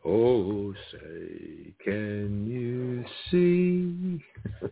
Oh, say, can you see?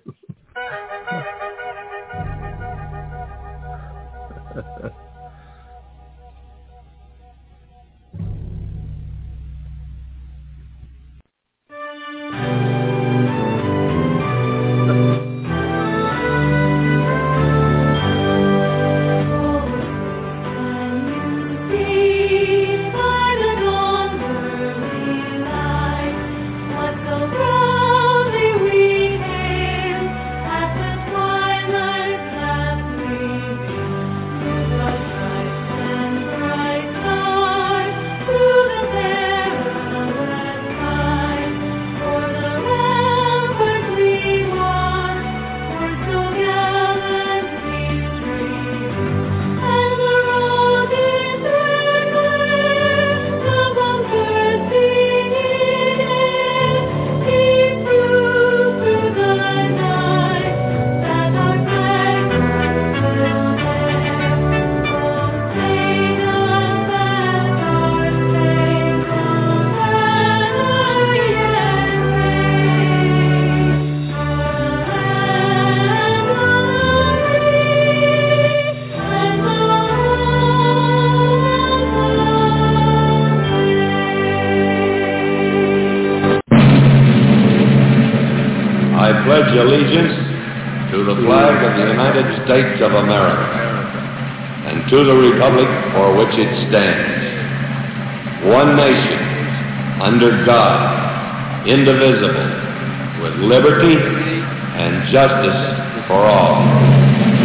I pledge allegiance to the flag of the United States of America and to the republic for which it stands, one nation, under God, indivisible, with liberty and justice for all.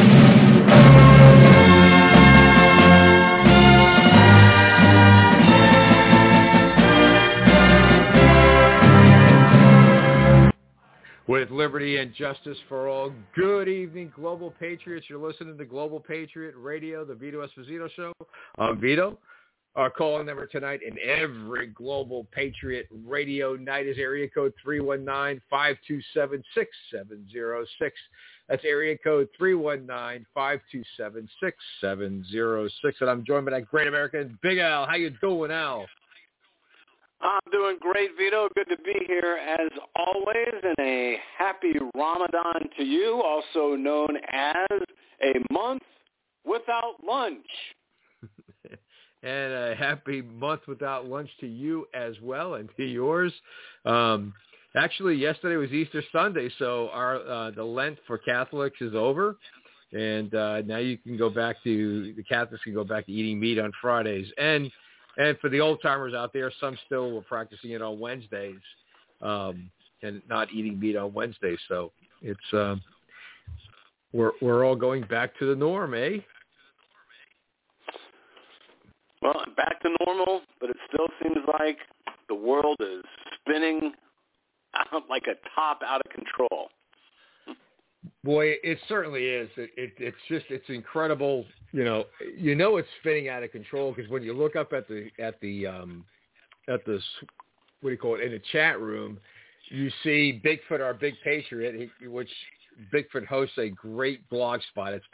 With liberty and justice for all. Good evening, Global Patriots. You're listening to Global Patriot Radio, the Vito Esposito Show. I'm Vito. Our call-in number tonight in every Global Patriot Radio night is area code 319-527-6706. That's area code 319-527-6706. And I'm joined by that great American, Big Al. How you doing, Al? I'm doing great, Vito. Good to be here as always, and a happy Ramadan to you, also known as a month without lunch. And a happy month without lunch to you as well, and to yours. Actually, yesterday was Easter Sunday, so our the Lent for Catholics is over, and now you can go back to the Catholics can go back to eating meat on Fridays. And for the old-timers out there, some still were practicing it on Wednesdays and not eating meat on Wednesdays. So it's we're all going back to the norm, eh? Well, back to normal, but it still seems like the world is spinning out like a top out of control. Boy, it certainly is. It's incredible. You know it's spinning out of control because when you look up at the what do you call it, in the chat room, you see Bigfoot, our big patriot, which Bigfoot hosts a great blog spot. It's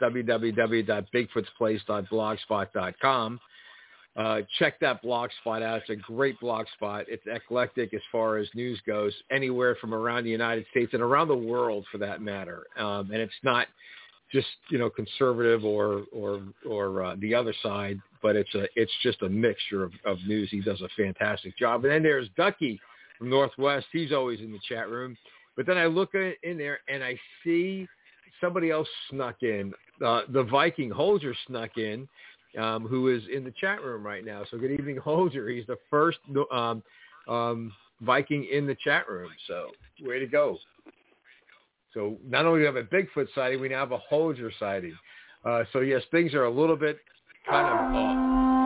www.bigfootsplace.blogspot.com. Check that blog spot out. It's a great blog spot. It's eclectic as far as news goes, anywhere from around the United States and around the world for that matter. And it's not just, conservative or the other side, but it's just a mixture of news. He does a fantastic job. And then there's Ducky from Northwest. He's always in the chat room. But then I look in there and I see somebody else snuck in. The Viking Holger snuck in. Who is in the chat room right now. So good evening, Holger. He's the first Viking in the chat room. So way to go. So not only do we have a Bigfoot sighting, we now have a Holger sighting. So yes, things are a little bit kind of off.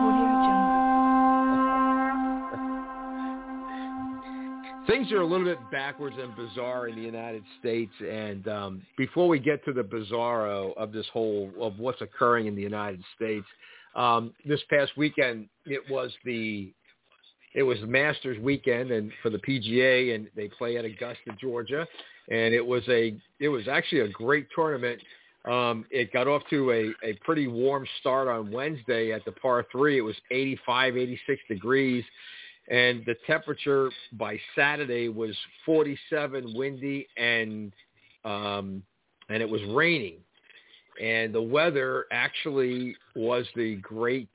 Things are a little bit backwards and bizarre in the United States. And before we get to the bizarro of this whole of what's occurring in the United States, this past weekend it was Masters weekend and for the PGA, and they play at Augusta, Georgia, and it was actually a great tournament. It got off to a pretty warm start on Wednesday at the par 3. It was 85, 86 degrees. and the temperature by Saturday was 47, windy, and it was raining. And the weather actually was the great,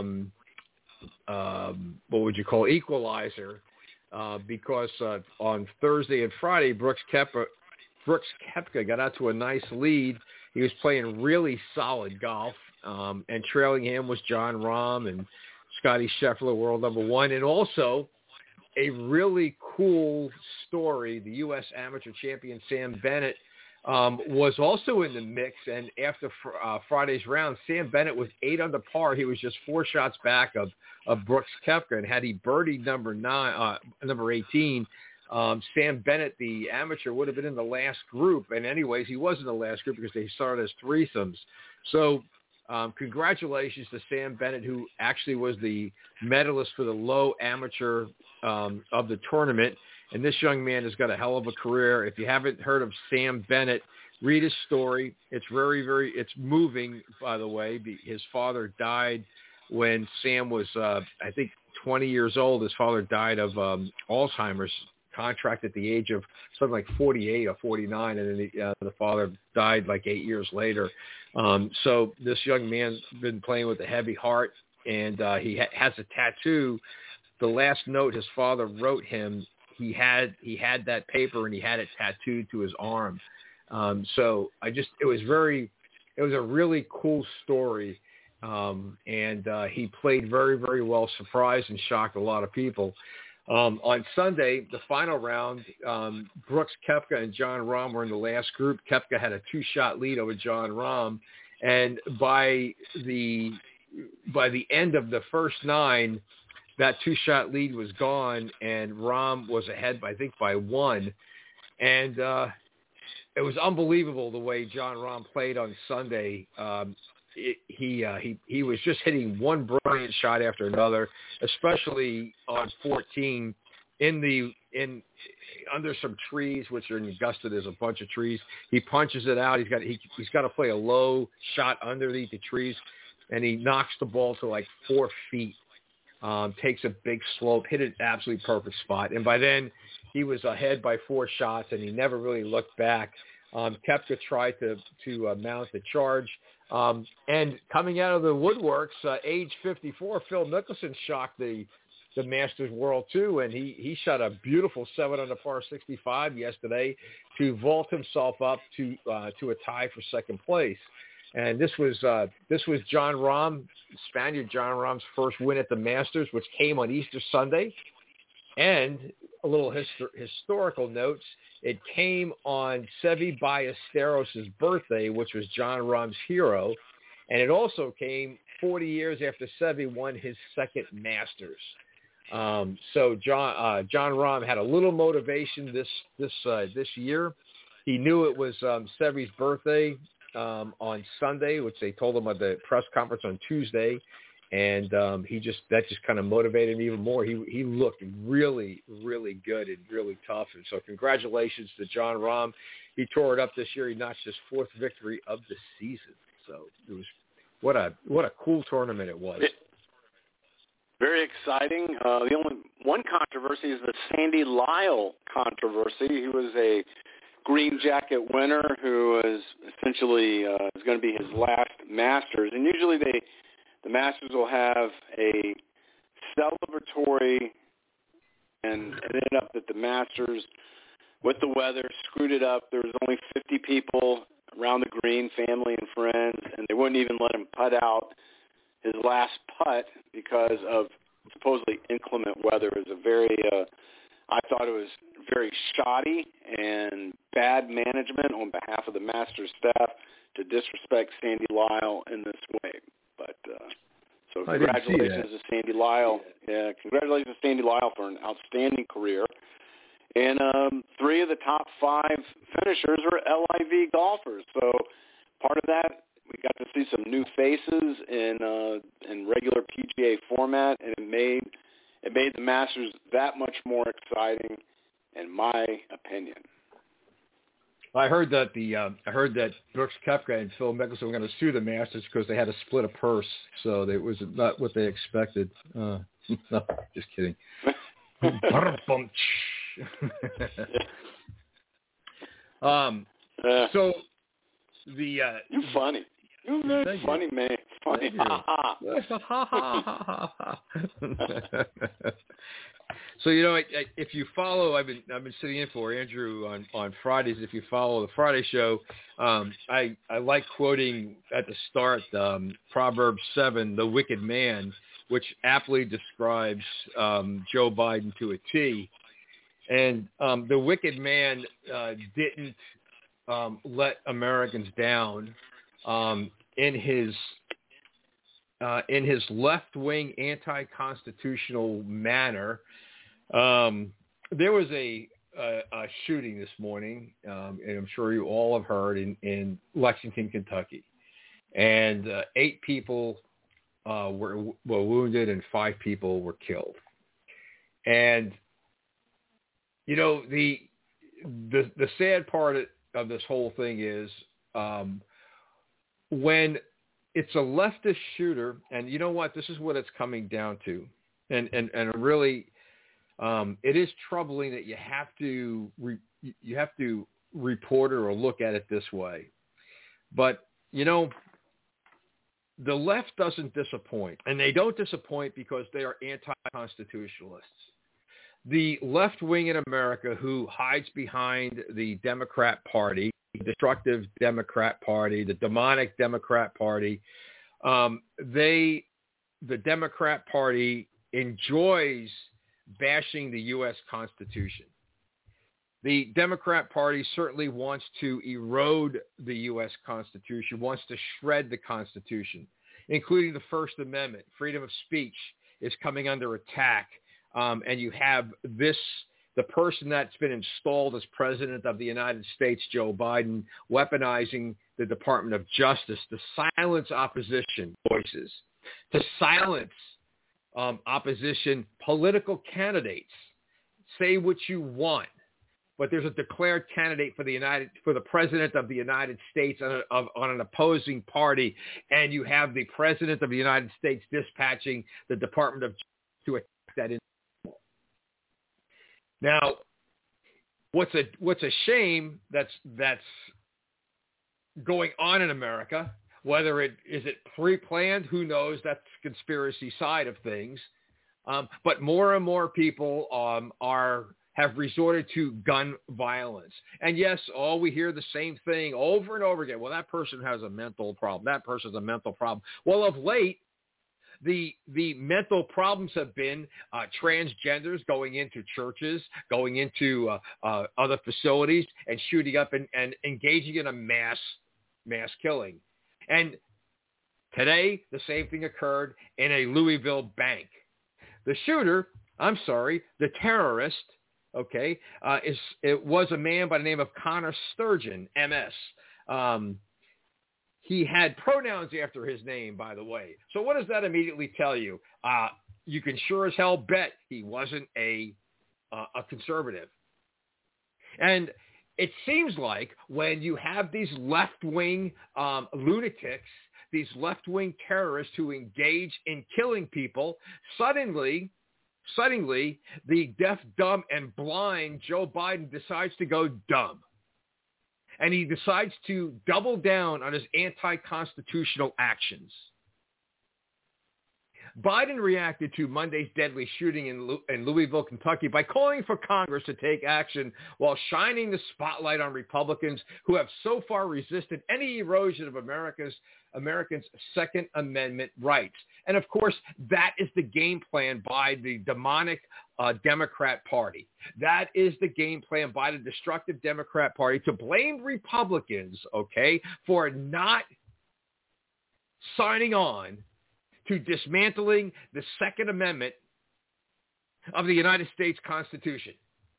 equalizer, because on Thursday and Friday, Brooks Koepka got out to a nice lead. He was playing really solid golf, and trailing him was Jon Rahm and Scottie Scheffler, world number one, and also a really cool story. The U.S. Amateur Champion Sam Bennett was also in the mix, and after Friday's round, Sam Bennett was 8 under par. He was just 4 shots back of Brooks Koepka, and had he birdied number 18, Sam Bennett, the amateur, would have been in the last group. And anyways, he was in the last group because they started as threesomes. So congratulations to Sam Bennett, who actually was the medalist for the low amateur of the tournament. And this young man has got a hell of a career. If you haven't heard of Sam Bennett, read his story. It's very, very, it's moving, by the way. His father died when Sam was, I think, 20 years old. His father died of Alzheimer's, contract at the age of something like 48 or 49, and then the father died like 8 years later. So this young man's been playing with a heavy heart, and he has a tattoo. The last note his father wrote him, he had that paper, and he had it tattooed to his arm. So it was a really cool story. And he played very, very well, surprised and shocked a lot of people. On Sunday, the final round, Brooks Koepka and Jon Rahm were in the last group. Koepka had a 2-shot lead over Jon Rahm, and by the end of the first 9, that 2-shot lead was gone, and Rahm was ahead by 1. And it was unbelievable the way Jon Rahm played on Sunday. He was just hitting one brilliant shot after another, especially on 14 under some trees, which are in Augusta. There's a bunch of trees. He punches it out. He's got to play a low shot underneath the trees, and he knocks the ball to like 4 feet. Takes a big slope, hit an absolutely perfect spot, and by then he was ahead by 4 shots, and he never really looked back. Koepka tried to mount the charge. And coming out of the woodworks, age 54, Phil Mickelson shocked the Masters world too, and he shot a beautiful 7 under par 65 yesterday to vault himself up to a tie for second place. And this was Jon Rahm, Spaniard Jon Rahm's first win at the Masters, which came on Easter Sunday. And a little historical notes, it came on Seve Ballesteros' birthday, which was Jon Rahm's hero. And it also came 40 years after Seve won his second Masters. So Jon Rahm had a little motivation this year. He knew it was Seve's birthday on Sunday, which they told him at the press conference on Tuesday. And that just kind of motivated him even more. He looked really, really good and really tough. And so congratulations to Jon Rahm. He tore it up this year. He notched his 4th victory of the season. So it was what a cool tournament it was. Very exciting. The only one controversy is the Sandy Lyle controversy. He was a green jacket winner who is essentially is going to be his last Masters. And usually the Masters will have a celebratory, and it ended up that the Masters, with the weather, screwed it up. There was only 50 people around the green, family and friends, and they wouldn't even let him putt out his last putt because of supposedly inclement weather. It was a very, I thought it was very shoddy and bad management on behalf of the Masters staff to disrespect Sandy Lyle in this way. But so congratulations to Sandy Lyle. Yeah, congratulations to Sandy Lyle for an outstanding career. And 3 of the top 5 finishers are LIV golfers. So part of that, we got to see some new faces in regular PGA format, and it made the Masters that much more exciting, in my opinion. I heard that Brooks Koepka and Phil Mickelson were going to sue the Masters because they had to split a purse, so it was not what they expected. No, just kidding. So the you're funny. You're very funny, man. Funny. So if you follow, I've been sitting in for Andrew on Fridays. If you follow the Friday show, I like quoting at the start Proverbs 7, the wicked man, which aptly describes Joe Biden to a T. And the wicked man didn't let Americans down in his left-wing anti-constitutional manner. There was a shooting this morning, and I'm sure you all have heard, in Lexington, Kentucky. And 8 people were wounded and 5 people were killed. And, the sad part of this whole thing is when it's a leftist shooter, and you know what, this is what it's coming down to. And really, it is troubling that you have to report or look at it this way. But, the left doesn't disappoint, and they don't disappoint because they are anti-constitutionalists. The left wing in America, who hides behind the Democrat Party, the destructive Democrat Party, the demonic Democrat Party, the Democrat Party enjoys bashing the U.S. Constitution. The Democrat Party certainly wants to erode the U.S. Constitution, wants to shred the Constitution, including the First Amendment. Freedom of speech is coming under attack. And you have the person that's been installed as president of the United States, Joe Biden, weaponizing the Department of Justice to silence opposition voices, to silence opposition political candidates. Say what you want, but there's a declared candidate for the president of the United States on an opposing party, and you have the president of the United States dispatching the Department of Justice to attack that individual. Now, what's a shame that's going on in America, whether is it pre-planned, who knows, that's the conspiracy side of things. But more and more people have resorted to gun violence. And yes, we hear the same thing over and over again. Well, that person has a mental problem. That person's a mental problem. Well, of late, the mental problems have been transgenders going into churches, going into other facilities, and shooting up and engaging in a mass killing. And today, the same thing occurred in a Louisville bank. The shooter, the terrorist, it was a man by the name of Connor Sturgeon, MS. He had pronouns after his name, by the way. So what does that immediately tell you? You can sure as hell bet he wasn't a conservative. And it seems like when you have these left-wing lunatics, these left-wing terrorists who engage in killing people, suddenly, the deaf, dumb, and blind Joe Biden decides to go dumb. And he decides to double down on his anti-constitutional actions. Biden reacted to Monday's deadly shooting in Louisville, Kentucky by calling for Congress to take action while shining the spotlight on Republicans who have so far resisted any erosion of Americans' Second Amendment rights. And of course, that is the game plan by the demonic Democrat Party. That is the game plan by the destructive Democrat Party to blame Republicans, for not signing on to dismantling the Second Amendment of the United States Constitution.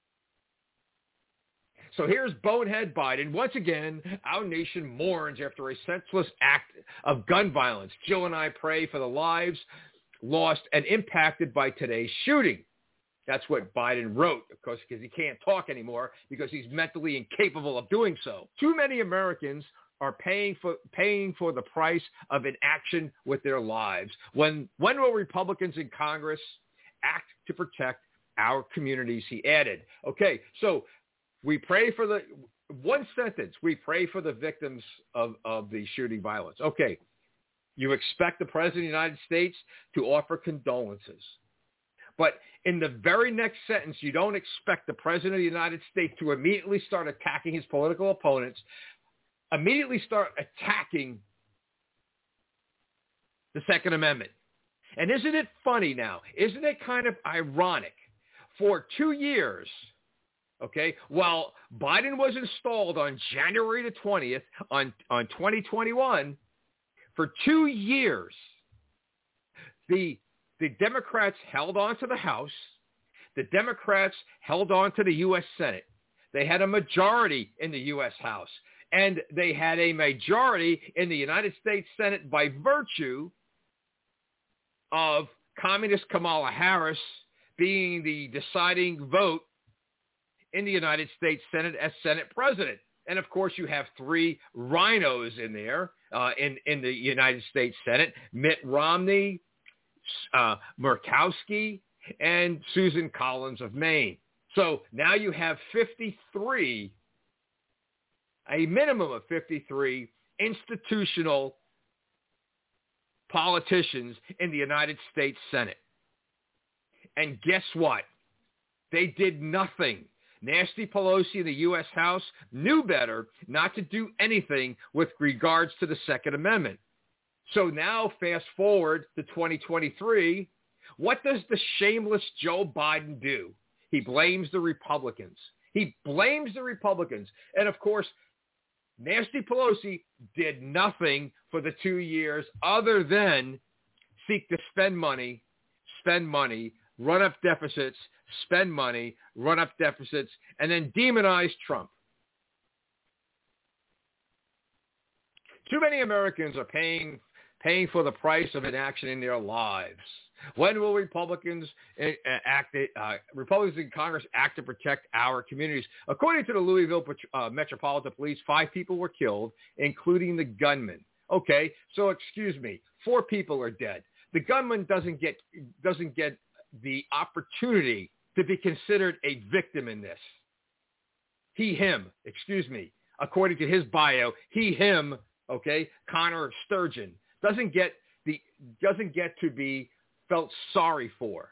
So here's bonehead Biden. Once again, our nation mourns after a senseless act of gun violence. Jill and I pray for the lives lost and impacted by today's shooting. That's what Biden wrote, of course, because he can't talk anymore because he's mentally incapable of doing so. Too many Americans are paying for the price of inaction with their lives. When will Republicans in Congress act to protect our communities, he added. Okay, so we pray for the, one sentence, we pray for the victims of the shooting violence. Okay, you expect the President of the United States to offer condolences. But in the very next sentence, you don't expect the President of the United States to immediately start attacking his political opponents, immediately start attacking the Second Amendment. And isn't it funny now? Isn't it kind of ironic? For 2 years, okay, while Biden was installed on January the 20th on 2021, for 2 years, the Democrats held on to the House. The Democrats held on to the U.S. Senate. They had a majority in the U.S. House. And they had a majority in the United States Senate by virtue of communist Kamala Harris being the deciding vote in the United States Senate as Senate President. And, of course, you have three rhinos in there in the United States Senate: Mitt Romney, Murkowski, and Susan Collins of Maine. So now you have 53, a minimum of 53 institutional politicians in the United States Senate. And guess what? They did nothing. Nancy Pelosi in the U.S. House knew better not to do anything with regards to the Second Amendment. So now fast forward to 2023, what does the shameless Joe Biden do? He blames the Republicans. He blames the Republicans. And of course, Nancy Pelosi did nothing for the 2 years other than seek to spend money, run up deficits, spend money, run up deficits, and then demonize Trump. Too many Americans are paying for the price of inaction in their lives. When will Republicans in Congress act to protect our communities? According to the Louisville Metropolitan Police, 5 people were killed, including the gunman. Okay, so excuse me, 4 people are dead. The gunman doesn't get the opportunity to be considered a victim in this. According to his bio, Connor Sturgeon doesn't get to be felt sorry for.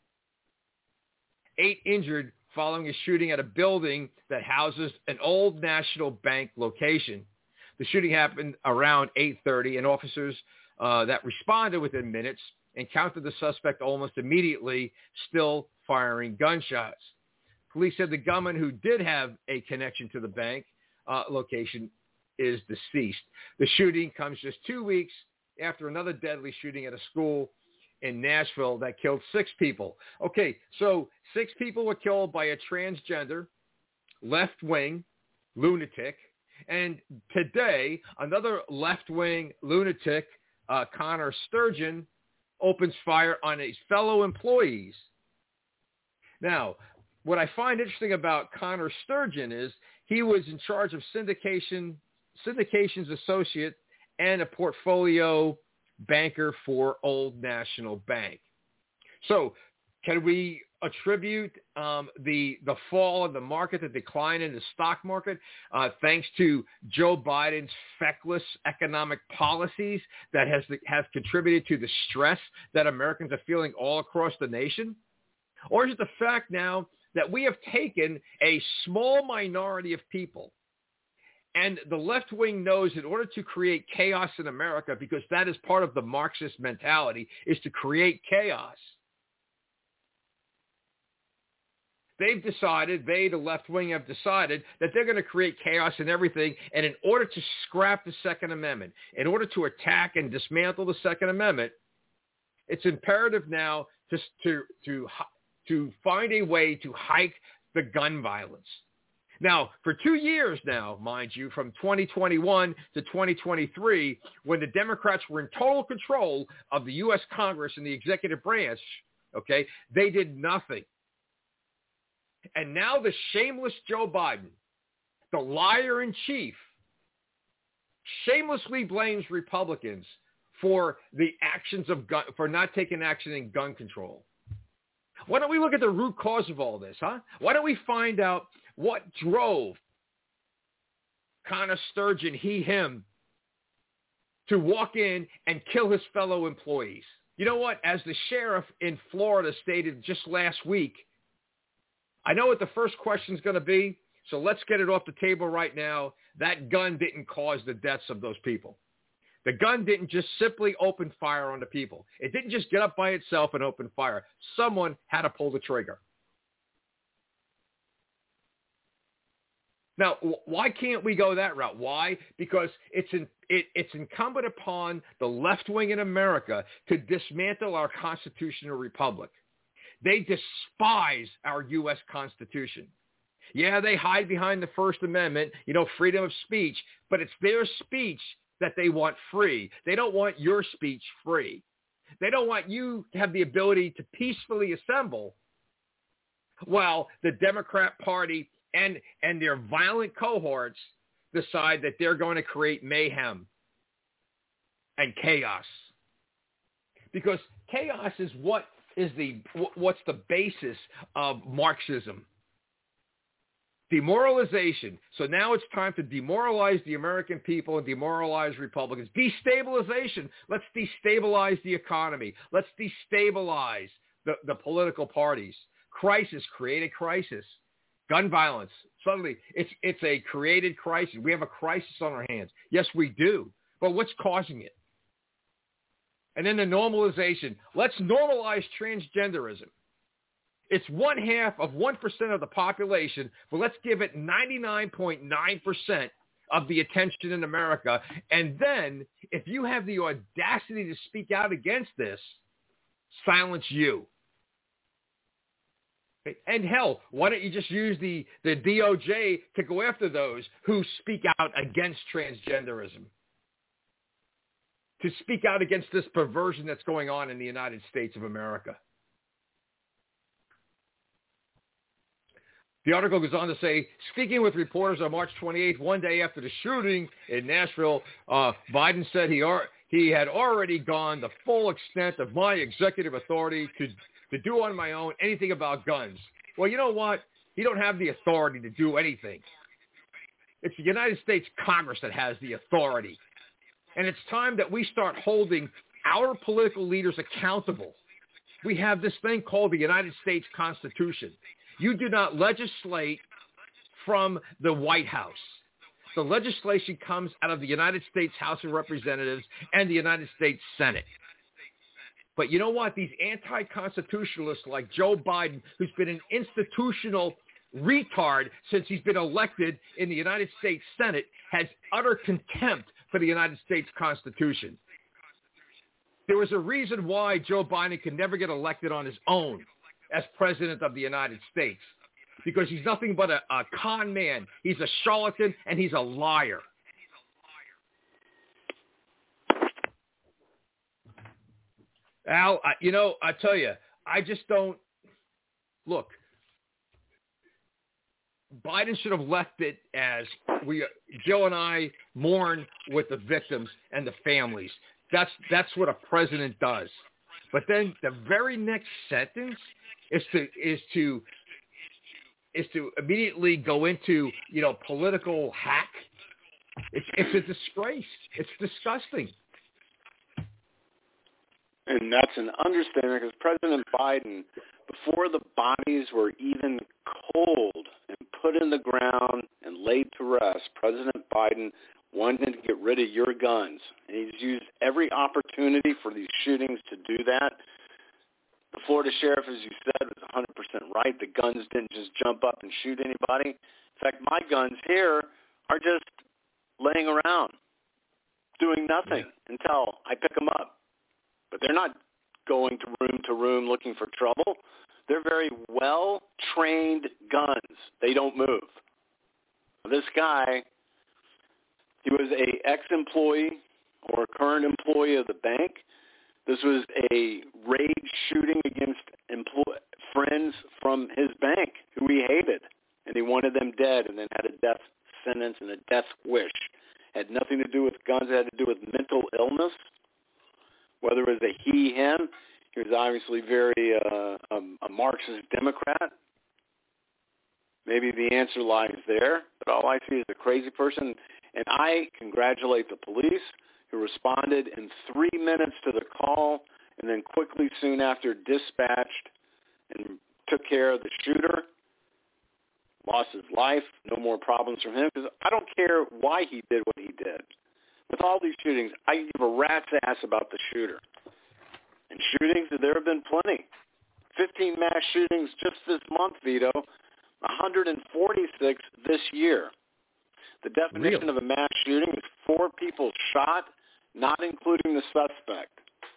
8 injured following a shooting at a building that houses an Old National Bank location. The shooting happened around 8:30, and officers that responded within minutes encountered the suspect almost immediately, still firing gunshots. Police said the gunman, who did have a connection to the bank location, is deceased. The shooting comes just 2 weeks after another deadly shooting at a school in Nashville that killed 6 people. Okay, so 6 people were killed by a transgender, left-wing lunatic. And today, another left-wing lunatic, Connor Sturgeon, opens fire on his fellow employees. Now, what I find interesting about Connor Sturgeon is he was in charge of syndication's associate and a portfolio banker for Old National Bank. So can we attribute the fall of the market, the decline in the stock market, thanks to Joe Biden's feckless economic policies that has contributed to the stress that Americans are feeling all across the nation? Or is it the fact now that we have taken a small minority of people, and the left wing knows in order to create chaos in America, because that is part of the Marxist mentality, is to create chaos. The left wing have decided that they're going to create chaos in everything. And in order to scrap the Second Amendment, in order to attack and dismantle the Second Amendment, it's imperative now to find a way to hike the gun violence. Now, for 2 years now, mind you, from 2021 to 2023, when the Democrats were in total control of the U.S. Congress and the executive branch, okay, they did nothing. And now the shameless Joe Biden, the liar in chief, shamelessly blames Republicans for the actions of for not taking action in gun control. Why don't we look at the root cause of all this, huh? Why don't we find out what drove Connor Sturgeon, him, to walk in and kill his fellow employees? You know what? As the sheriff in Florida stated just last week, I know what the first question is going to be, so let's get it off the table right now. That gun didn't cause the deaths of those people. The gun didn't just simply open fire on the people. It didn't just get up by itself and open fire. Someone had to pull the trigger. Now, why can't we go that route? Why? Because it's incumbent upon the left wing in America to dismantle our constitutional republic. They despise our U.S. Constitution. Yeah, they hide behind the First Amendment, freedom of speech, but it's their speech that they want free. They don't want your speech free. They don't want you to have the ability to peacefully assemble while the Democrat Party and their violent cohorts decide that they're going to create mayhem and chaos. Because chaos is what's the basis of Marxism. Demoralization. So now it's time to demoralize the American people and demoralize Republicans. Destabilization. Let's destabilize the economy. Let's destabilize the political parties. Crisis. Create a crisis. Gun violence. Suddenly, it's a created crisis. We have a crisis on our hands. Yes, we do. But what's causing it? And then the normalization. Let's normalize transgenderism. It's 1/2 of 1% of the population, but let's give it 99.9% of the attention in America. And then, if you have the audacity to speak out against this, silence you. And hell, why don't you just use the DOJ to go after those who speak out against transgenderism? To speak out against this perversion that's going on in the United States of America. The article goes on to say, speaking with reporters on March 28th, one day after the shooting in Nashville, Biden said he had already gone the full extent of my executive authority to do on my own anything about guns. Well, you know what? He don't have the authority to do anything. It's the United States Congress that has the authority. And it's time that we start holding our political leaders accountable. We have this thing called the United States Constitution. You do not legislate from the White House. The legislation comes out of the United States House of Representatives and the United States Senate. But you know what? These anti-constitutionalists like Joe Biden, who's been an institutional retard since he's been elected in the United States Senate, has utter contempt for the United States Constitution. There was a reason why Joe Biden could never get elected on his own as president of the United States, because he's nothing but a con man. He's a charlatan, and he's a liar. Al, I tell you, I just don't look. Biden should have left it as Joe and I mourn with the victims and the families. That's what a president does. But then the very next sentence is to immediately go into political hack. It's a disgrace. It's disgusting. And that's an understatement, because President Biden, before the bodies were even cold and put in the ground and laid to rest, President Biden wanted to get rid of your guns. And he's used every opportunity for these shootings to do that. The Florida sheriff, as you said, was 100% right. The guns didn't just jump up and shoot anybody. In fact, my guns here are just laying around doing nothing until I pick them up. But they're not going to room looking for trouble. They're very well-trained guns. They don't move. This guy, he was a ex-employee or a current employee of the bank. This was a rage shooting against friends from his bank who he hated, and he wanted them dead, and then had a death sentence and a death wish. It had nothing to do with guns. It had to do with mental illness. Whether it was a he, him, he was obviously very a Marxist Democrat? Maybe the answer lies there, but all I see is a crazy person. And I congratulate the police who responded in 3 minutes to the call and then quickly soon after dispatched and took care of the shooter, lost his life, no more problems from him. Because I don't care why he did what he did. With all these shootings, I give a rat's ass about the shooter. And shootings, there have been plenty. 15 mass shootings just this month, Vito. 146 this year. The definition of a mass shooting is 4 people shot, not including the suspect.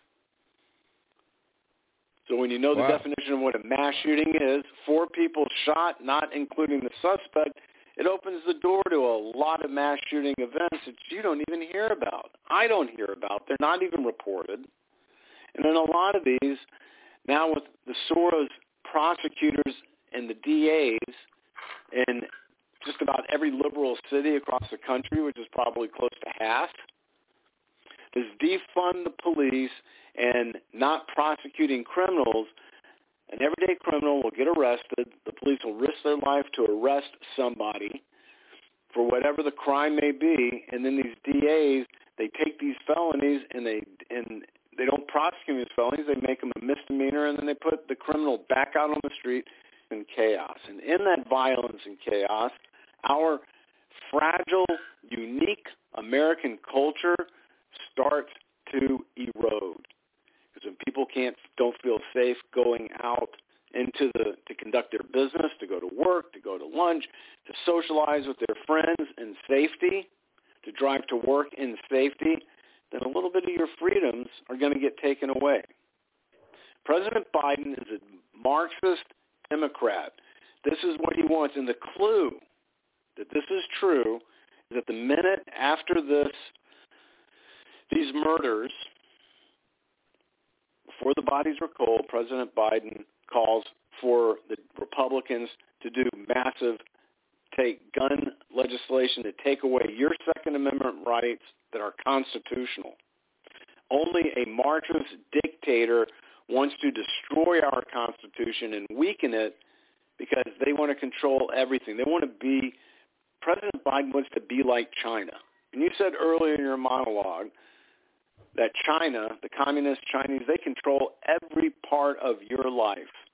So when you know the definition of what a mass shooting is, 4 people shot, not including the suspect, it opens the door to a lot of mass shooting events that you don't even hear about. I don't hear about. They're not even reported. And in a lot of these, now with the Soros prosecutors and the DAs in just about every liberal city across the country, which is probably close to half, is defund the police and not prosecuting criminals. An everyday criminal will get arrested. The police will risk their life to arrest somebody for whatever the crime may be, and then these DAs, they take these felonies and they don't prosecute these felonies. They make them a misdemeanor, and then they put the criminal back out on the street in chaos. And in that violence and chaos, our fragile, unique American culture starts to erode. Because when people don't feel safe going out to conduct their business, to go to work, to go to lunch, to socialize with their friends in safety, to drive to work in safety, then a little bit of your freedoms are going to get taken away. President Biden is a Marxist Democrat. This is what he wants. And the clue that this is true is that the minute after these murders, before the bodies were cold, President Biden calls for the Republicans to do massive gun legislation to take away your Second Amendment rights that are constitutional. Only a Marxist dictator wants to destroy our Constitution and weaken it because they want to control everything. President Biden wants to be like China. And you said earlier in your monologue that China, the communist Chinese, they control every part of your life.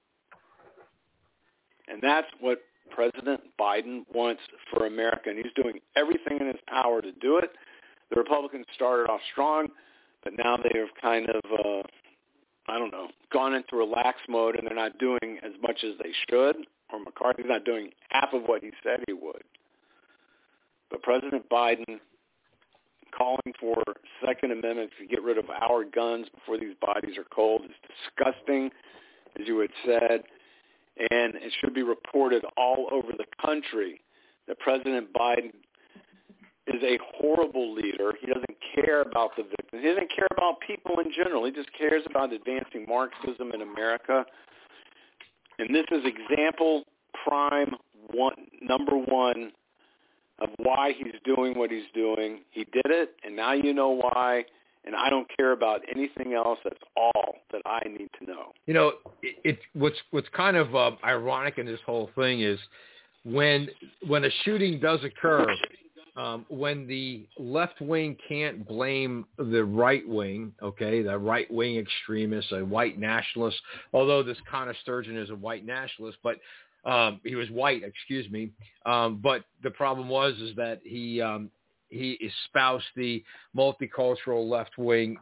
And that's what President Biden wants for America, and he's doing everything in his power to do it. The Republicans started off strong, but now they have kind of, gone into relax mode, and they're not doing as much as they should, or McCarthy's not doing half of what he said he would. But President Biden calling for Second Amendment to get rid of our guns before these bodies are cold is disgusting, as you had said, and it should be reported all over the country that President Biden is a horrible leader. He doesn't care about the victims. He doesn't care about people in general. He just cares about advancing Marxism in America. And this is example number one of why he's doing what he's doing. He did it, and now you know why, and I don't care about anything else. That's all that I need to know. You know, what's kind of ironic in this whole thing is when a shooting does occur, when the left wing can't blame the right wing, okay, the right wing extremists, a white nationalist, although this Connor Sturgeon is a white nationalist, but he was white, excuse me. But the problem is that he espoused the multicultural left wing.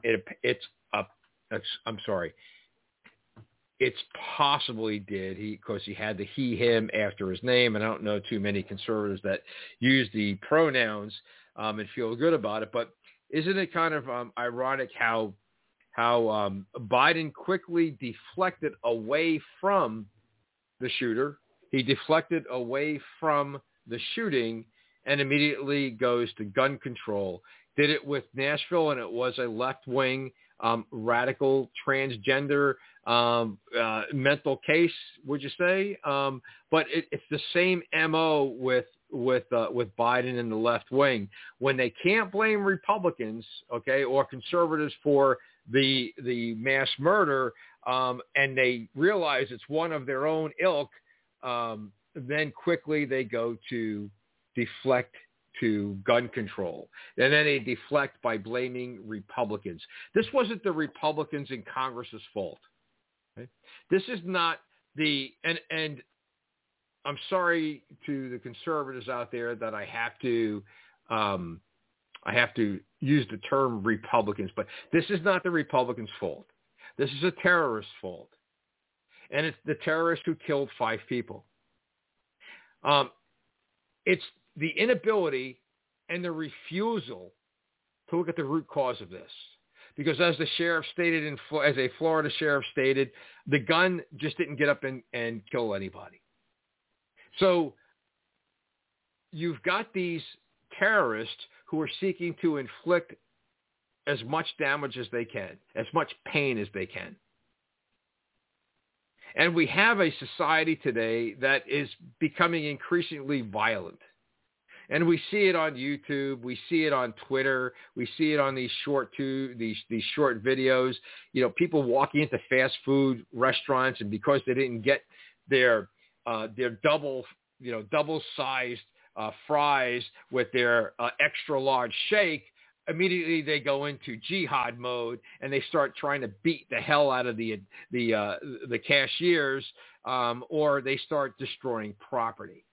It's possible he did, because he had the he, him after his name, and I don't know too many conservatives that use the pronouns and feel good about it. But isn't it kind of ironic how Biden quickly deflected away from the shooter? He deflected away from the shooting and immediately goes to gun control. Did it with Nashville, and it was a left-wing radical transgender mental case, would you say? But it's the same MO with Biden and the left wing. When they can't blame Republicans, okay, or conservatives for the mass murder, and they realize it's one of their own ilk, then quickly they go to deflect to gun control. And then they deflect by blaming Republicans. This wasn't the Republicans in Congress's fault. Okay? This is not and I'm sorry to the conservatives out there that I have to use the term Republicans, but this is not the Republicans' fault. This is a terrorist's fault. And it's the terrorist who killed 5 people. It's the inability and the refusal to look at the root cause of this. Because as the sheriff stated, as a Florida sheriff stated, the gun just didn't get up and kill anybody. So you've got these terrorists who are seeking to inflict as much damage as they can, as much pain as they can. And we have a society today that is becoming increasingly violent. And we see it on YouTube, we see it on Twitter, we see it on these short videos. You know, people walking into fast food restaurants, and because they didn't get their double-sized fries with their extra large shake, immediately they go into jihad mode and they start trying to beat the hell out of the cashiers, or they start destroying property.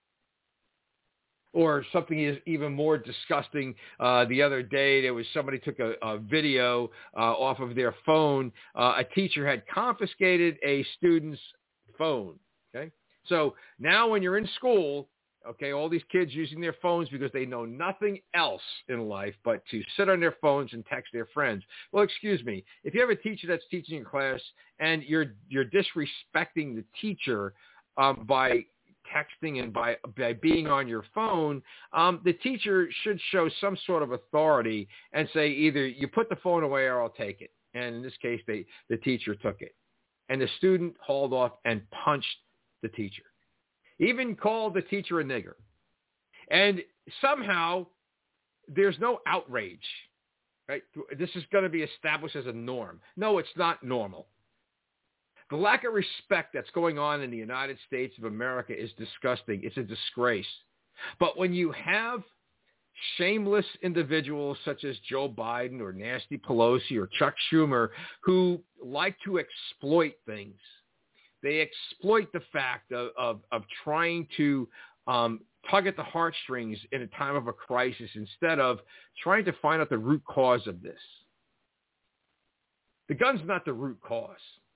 Or something is even more disgusting. The other day, there was somebody took a video off of their phone. A teacher had confiscated a student's phone. Okay, so now when you're in school, okay, all these kids using their phones because they know nothing else in life but to sit on their phones and text their friends. Well, excuse me, if you have a teacher that's teaching a class and you're disrespecting the teacher by texting and by being on your phone, the teacher should show some sort of authority and say either you put the phone away or I'll take it. And in this case, the teacher took it. And the student hauled off and punched the teacher. Even called the teacher a nigger. And somehow there's no outrage. Right? This is going to be established as a norm. No, it's not normal. The lack of respect that's going on in the United States of America is disgusting. It's a disgrace. But when you have shameless individuals such as Joe Biden or Nancy Pelosi or Chuck Schumer who like to exploit things, they exploit the fact of trying to tug at the heartstrings in a time of a crisis instead of trying to find out the root cause of this. The gun's not the root cause.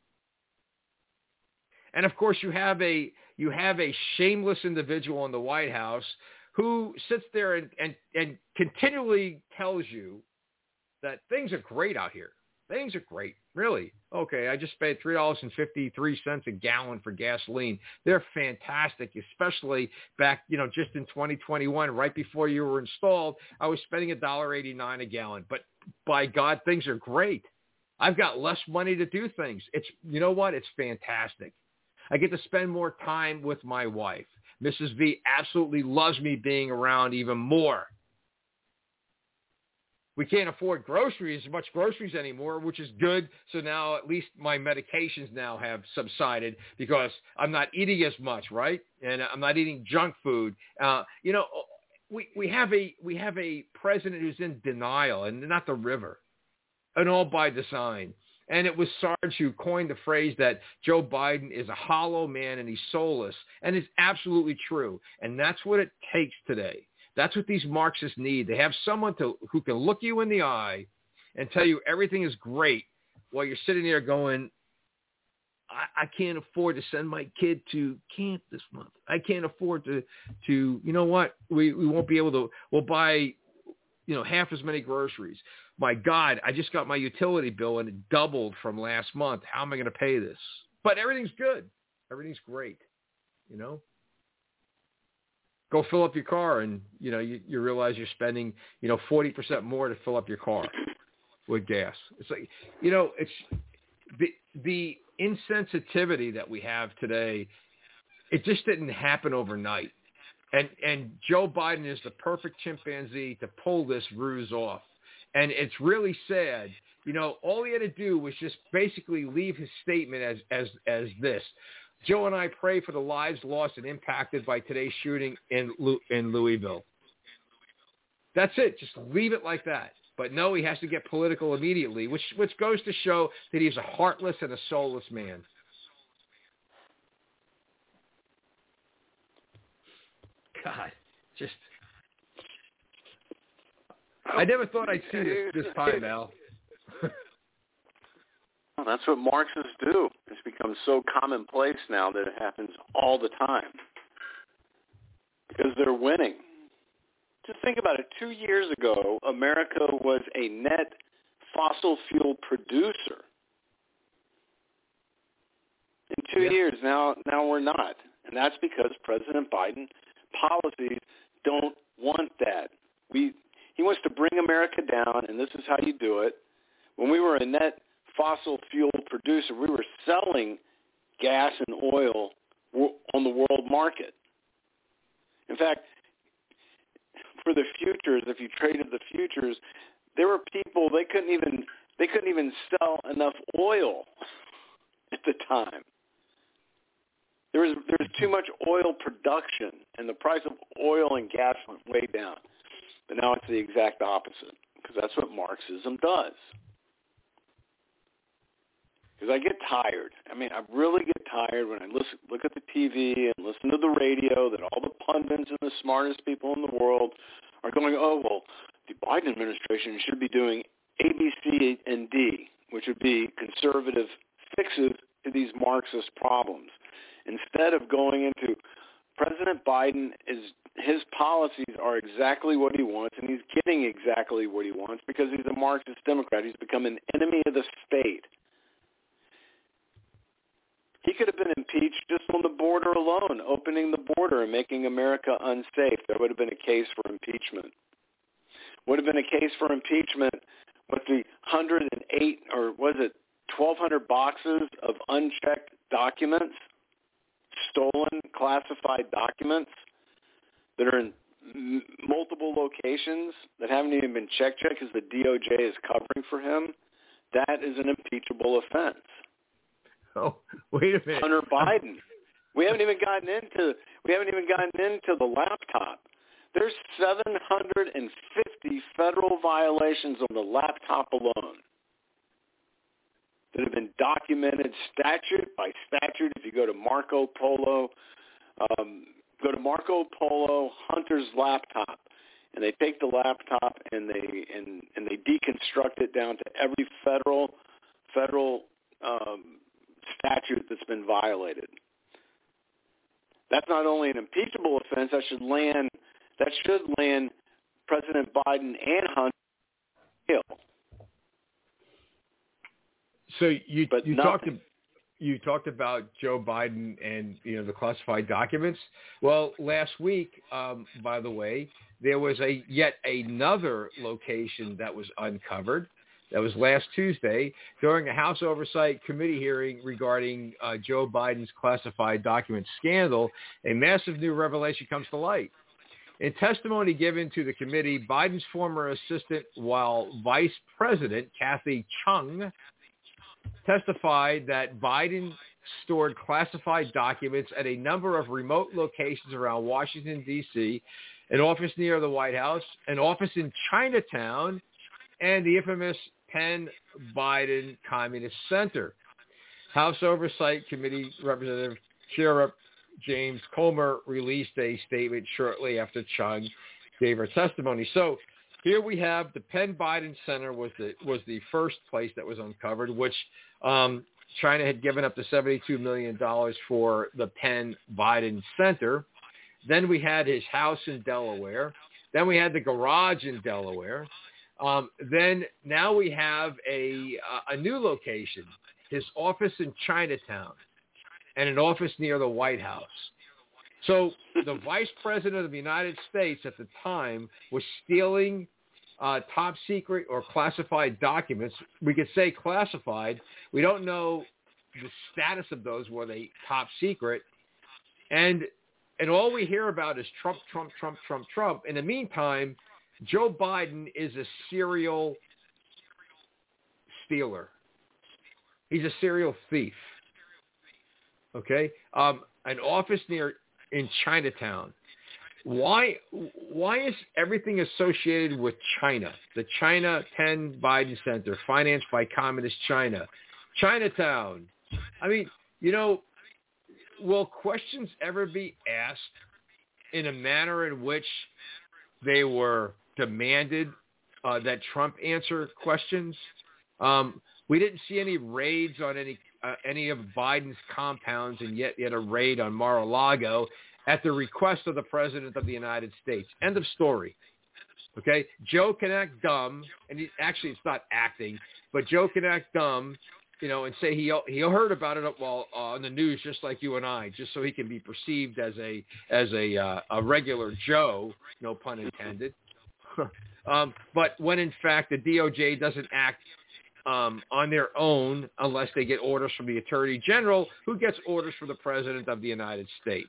And of course, you have a shameless individual in the White House who sits there and continually tells you that things are great out here. Things are great, really. Okay, I just paid $3.53 a gallon for gasoline. They're fantastic, especially back, just in 2021, right before you were installed. I was spending $1.89 a gallon. But by God, things are great. I've got less money to do things. You know what? It's fantastic. I get to spend more time with my wife. Mrs. V absolutely loves me being around even more. We can't afford much groceries anymore, which is good. So now at least my medications now have subsided because I'm not eating as much, right? And I'm not eating junk food. We have a president who's in denial, and not the river, and all by design. And it was Sarge who coined the phrase that Joe Biden is a hollow man and he's soulless. And it's absolutely true. And that's what it takes today. That's what these Marxists need. They have someone who can look you in the eye and tell you everything is great while you're sitting there going, I can't afford to send my kid to camp this month. I can't afford to you know what? We won't be able to, we'll buy, half as many groceries. My God, I just got my utility bill and it doubled from last month. How am I going to pay this? But everything's good. Everything's great. Go fill up your car and, you realize you're spending, 40% more to fill up your car with gas. It's like, it's the insensitivity that we have today. It just didn't happen overnight. And Joe Biden is the perfect chimpanzee to pull this ruse off. And it's really sad all he had to do was just basically leave his statement as this. Joe and I pray for the lives lost and impacted by today's shooting in Louisville. That's it. Just leave it like that. But no, he has to get political immediately, which goes to show that he's a heartless and a soulless man. God, just... I never thought I'd see this time, Al. Well, that's what Marxists do. It's become so commonplace now that it happens all the time because they're winning. Just think about it. 2 years ago, America was a net fossil fuel producer. In 2 years, now we're not. And that's because President Biden policies don't want that. He wants to bring America down, and this is how you do it. When we were a net fossil fuel producer, we were selling gas and oil on the world market. In fact, for the futures, if you traded the futures, there were people they couldn't even sell enough oil at the time. There was too much oil production, and the price of oil and gas went way down. But now it's the exact opposite, because that's what Marxism does. Because I get tired. I mean, I really get tired when I look at the TV and listen to the radio that all the pundits and the smartest people in the world are going, oh, well, the Biden administration should be doing A, B, C, and D, which would be conservative fixes to these Marxist problems. Instead of going into President Biden, his policies are exactly what he wants, and he's getting exactly what he wants because he's a Marxist Democrat. He's become an enemy of the state. He could have been impeached just on the border alone, opening the border and making America unsafe. There would have been a case for impeachment. Would have been a case for impeachment with the 108 or was it 1,200 boxes of unchecked documents, stolen classified documents that are in multiple locations that haven't even been checked yet because the DOJ is covering for him. That is an impeachable offense. Oh, wait a minute. Hunter Biden. We haven't even gotten into the laptop. There's 750 federal violations on the laptop alone that have been documented statute by statute. If you go to Marco Polo Hunter's laptop, and they take the laptop and they deconstruct it down to every federal statute that's been violated. That's not only an impeachable offense. That should land President Biden and Hunter in jail. So you talked about Joe Biden and the classified documents. Well, last week, by the way, there was yet another location that was uncovered. That was last Tuesday during a House Oversight Committee hearing regarding Joe Biden's classified document scandal. A massive new revelation comes to light. In testimony given to the committee, Biden's former assistant while vice president, Kathy Chung, testified that Biden stored classified documents at a number of remote locations around Washington, D.C., an office near the White House, an office in Chinatown, and the infamous Penn Biden Communist Center. House Oversight Committee Representative Kira James Comer released a statement shortly after Chung gave her testimony. So here we have the Penn Biden Center was the first place that was uncovered, which China had given up the $72 million for the Penn Biden Center. Then we had his house in Delaware. Then we had the garage in Delaware. Then now we have a new location, his office in Chinatown, and an office near the White House. So the vice president of the United States at the time was stealing top secret or classified documents. We could say classified. We don't know the status of those. Were they top secret? And all we hear about is Trump, Trump, Trump, Trump, Trump. In the meantime, Joe Biden is a serial stealer. He's a serial thief. Okay? An office in Chinatown. Why is everything associated with China? The China 10 Biden Center, financed by Communist China. Chinatown. I mean, will questions ever be asked in a manner in which they were demanded that Trump answer questions? We didn't see any raids on any of Biden's compounds, and yet a raid on Mar-a-Lago at the request of the President of the United States. End of story. Okay? Joe can act dumb, and it's not acting, but Joe can act dumb, and say he heard about it while on the news, just like you and I, just so he can be perceived as a regular Joe, no pun intended. But when in fact the DOJ doesn't act on their own unless they get orders from the Attorney General, who gets orders from the President of the United States.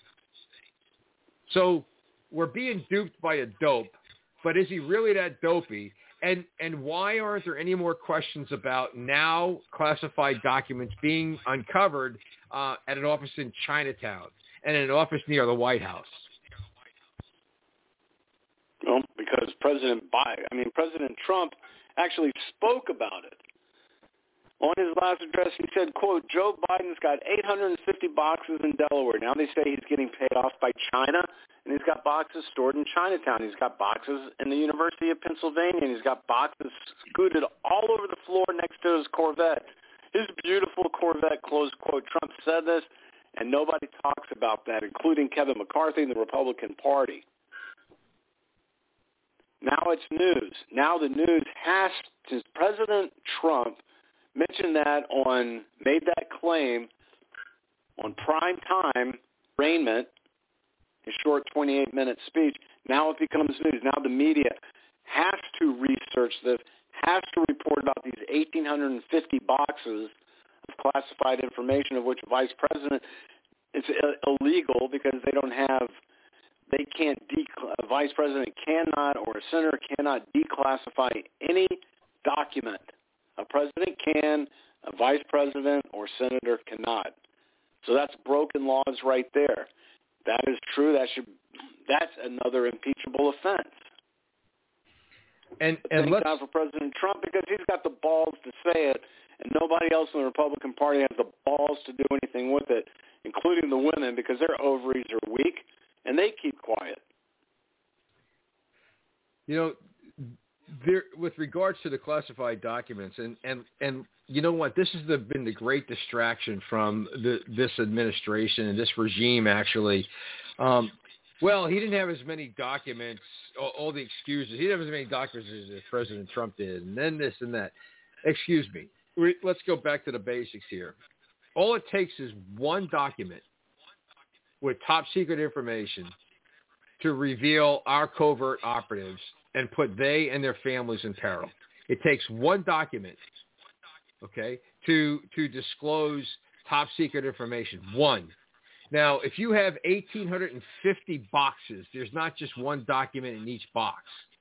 So we're being duped by a dope, but is he really that dopey? And why aren't there any more questions about now classified documents being uncovered at an office in Chinatown and in an office near the White House? Well, because President Trump actually spoke about it. On his last address, he said, quote, Joe Biden's got 850 boxes in Delaware. Now they say he's getting paid off by China, and he's got boxes stored in Chinatown. He's got boxes in the University of Pennsylvania, and he's got boxes scooted all over the floor next to his Corvette. His beautiful Corvette, close quote. Trump said this, and nobody talks about that, including Kevin McCarthy and the Republican Party. Now it's news. Now the news has to, President Trump made that claim on prime time arraignment, a short 28-minute speech. Now it becomes news. Now the media has to research this, has to report about these 1,850 boxes of classified information, of which Vice President is illegal because a Vice President cannot, or a senator cannot declassify any document. A president can, a vice president or senator cannot. So that's broken laws right there. That is true. That's another impeachable offense. And thank God for President Trump, because he's got the balls to say it, and nobody else in the Republican Party has the balls to do anything with it, including the women, because their ovaries are weak and they keep quiet. With regards to the classified documents, and you know what, this has been the great distraction from this administration and this regime, actually. Well, he didn't have as many documents, all the excuses. He didn't have as many documents as President Trump did, and then this and that. Excuse me. Let's go back to the basics here. All it takes is one document with top secret information to reveal our covert operatives and put they and their families in peril. It takes one document, okay, to disclose top secret information. One. Now, if you have 1,850 boxes, there's not just one document in each box.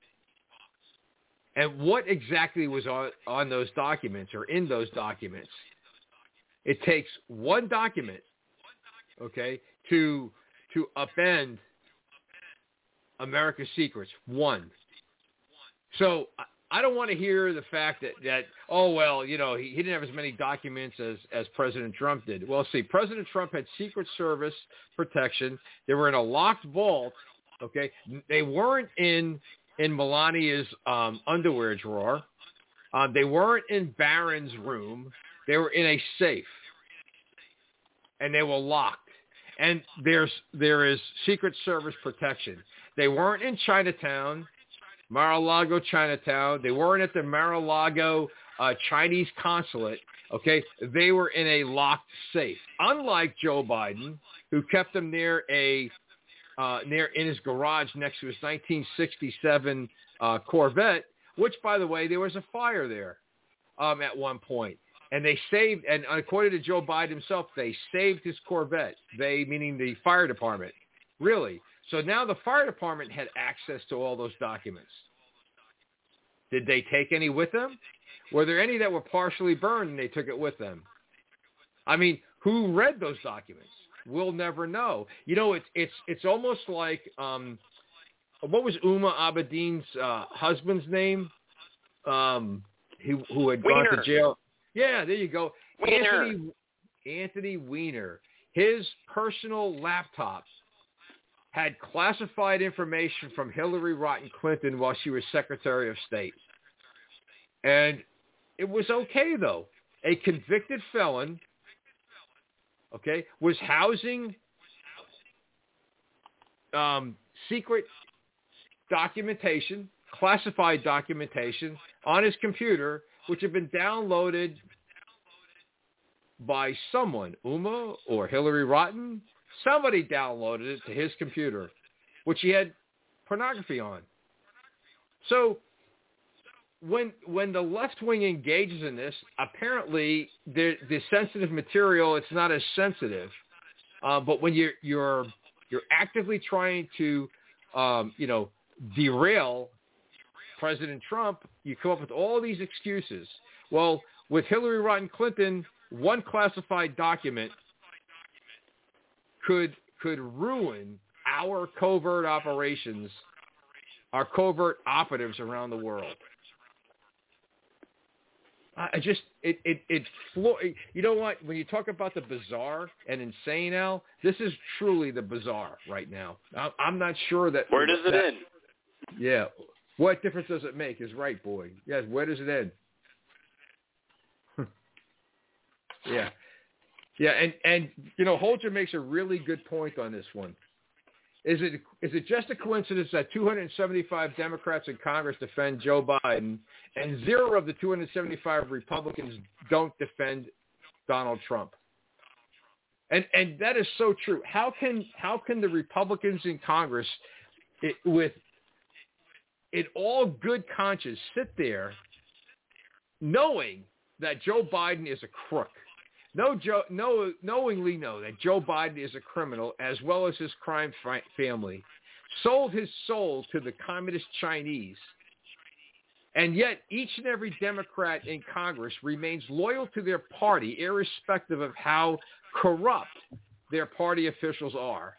And what exactly was on those documents or in those documents? It takes one document, okay, to upend America's secrets. One. So I don't want to hear the fact that he didn't have as many documents as President Trump did. Well, see, President Trump had Secret Service protection. They were in a locked vault, okay? They weren't in Melania's underwear drawer. They weren't in Barron's room. They were in a safe, and they were locked. And there is Secret Service protection. They weren't in Chinatown, Mar-a-Lago, Chinatown. They weren't at the Mar-a-Lago Chinese consulate. Okay, they were in a locked safe. Unlike Joe Biden, who kept them near in his garage next to his 1967 Corvette, which, by the way, there was a fire there at one point. And they saved, and according to Joe Biden himself, they saved his Corvette. They, meaning the fire department. Really? So now the fire department had access to all those documents. Did they take any with them? Were there any that were partially burned and they took it with them? I mean, who read those documents? We'll never know. You know, it's almost like what was Umar Abedin's husband's name? Who had gone to jail? Yeah, there you go. Weiner. Anthony Weiner. His personal laptop had classified information from Hillary Rodham Clinton while she was Secretary of State. And it was okay, though. A convicted felon, okay, was housing secret documentation, classified documentation on his computer, which had been downloaded by someone, Uma or Hillary Rodham. Somebody downloaded it to his computer, which he had pornography on. So when the left wing engages in this, apparently the sensitive material, it's not as sensitive. But when you're actively trying to derail President Trump, you come up with all these excuses. Well, with Hillary Rodham Clinton, one classified document could ruin our covert operations, our covert operatives around the world. You know what? When you talk about the bizarre and insane, Al, this is truly the bizarre right now. I'm not sure that. Where does it end? Yeah. What difference does it make? Is right, boy. Yes. Where does it end? Yeah. Yeah. And Holger makes a really good point on this one. Is it just a coincidence that 275 Democrats in Congress defend Joe Biden and 0 of the 275 Republicans don't defend Donald Trump? And that is so true. How can the Republicans in Congress, with in all good conscience, sit there knowing that Joe Biden is a crook? Knowingly know that Joe Biden is a criminal as well as his crime family, sold his soul to the communist Chinese, and yet each and every Democrat in Congress remains loyal to their party irrespective of how corrupt their party officials are.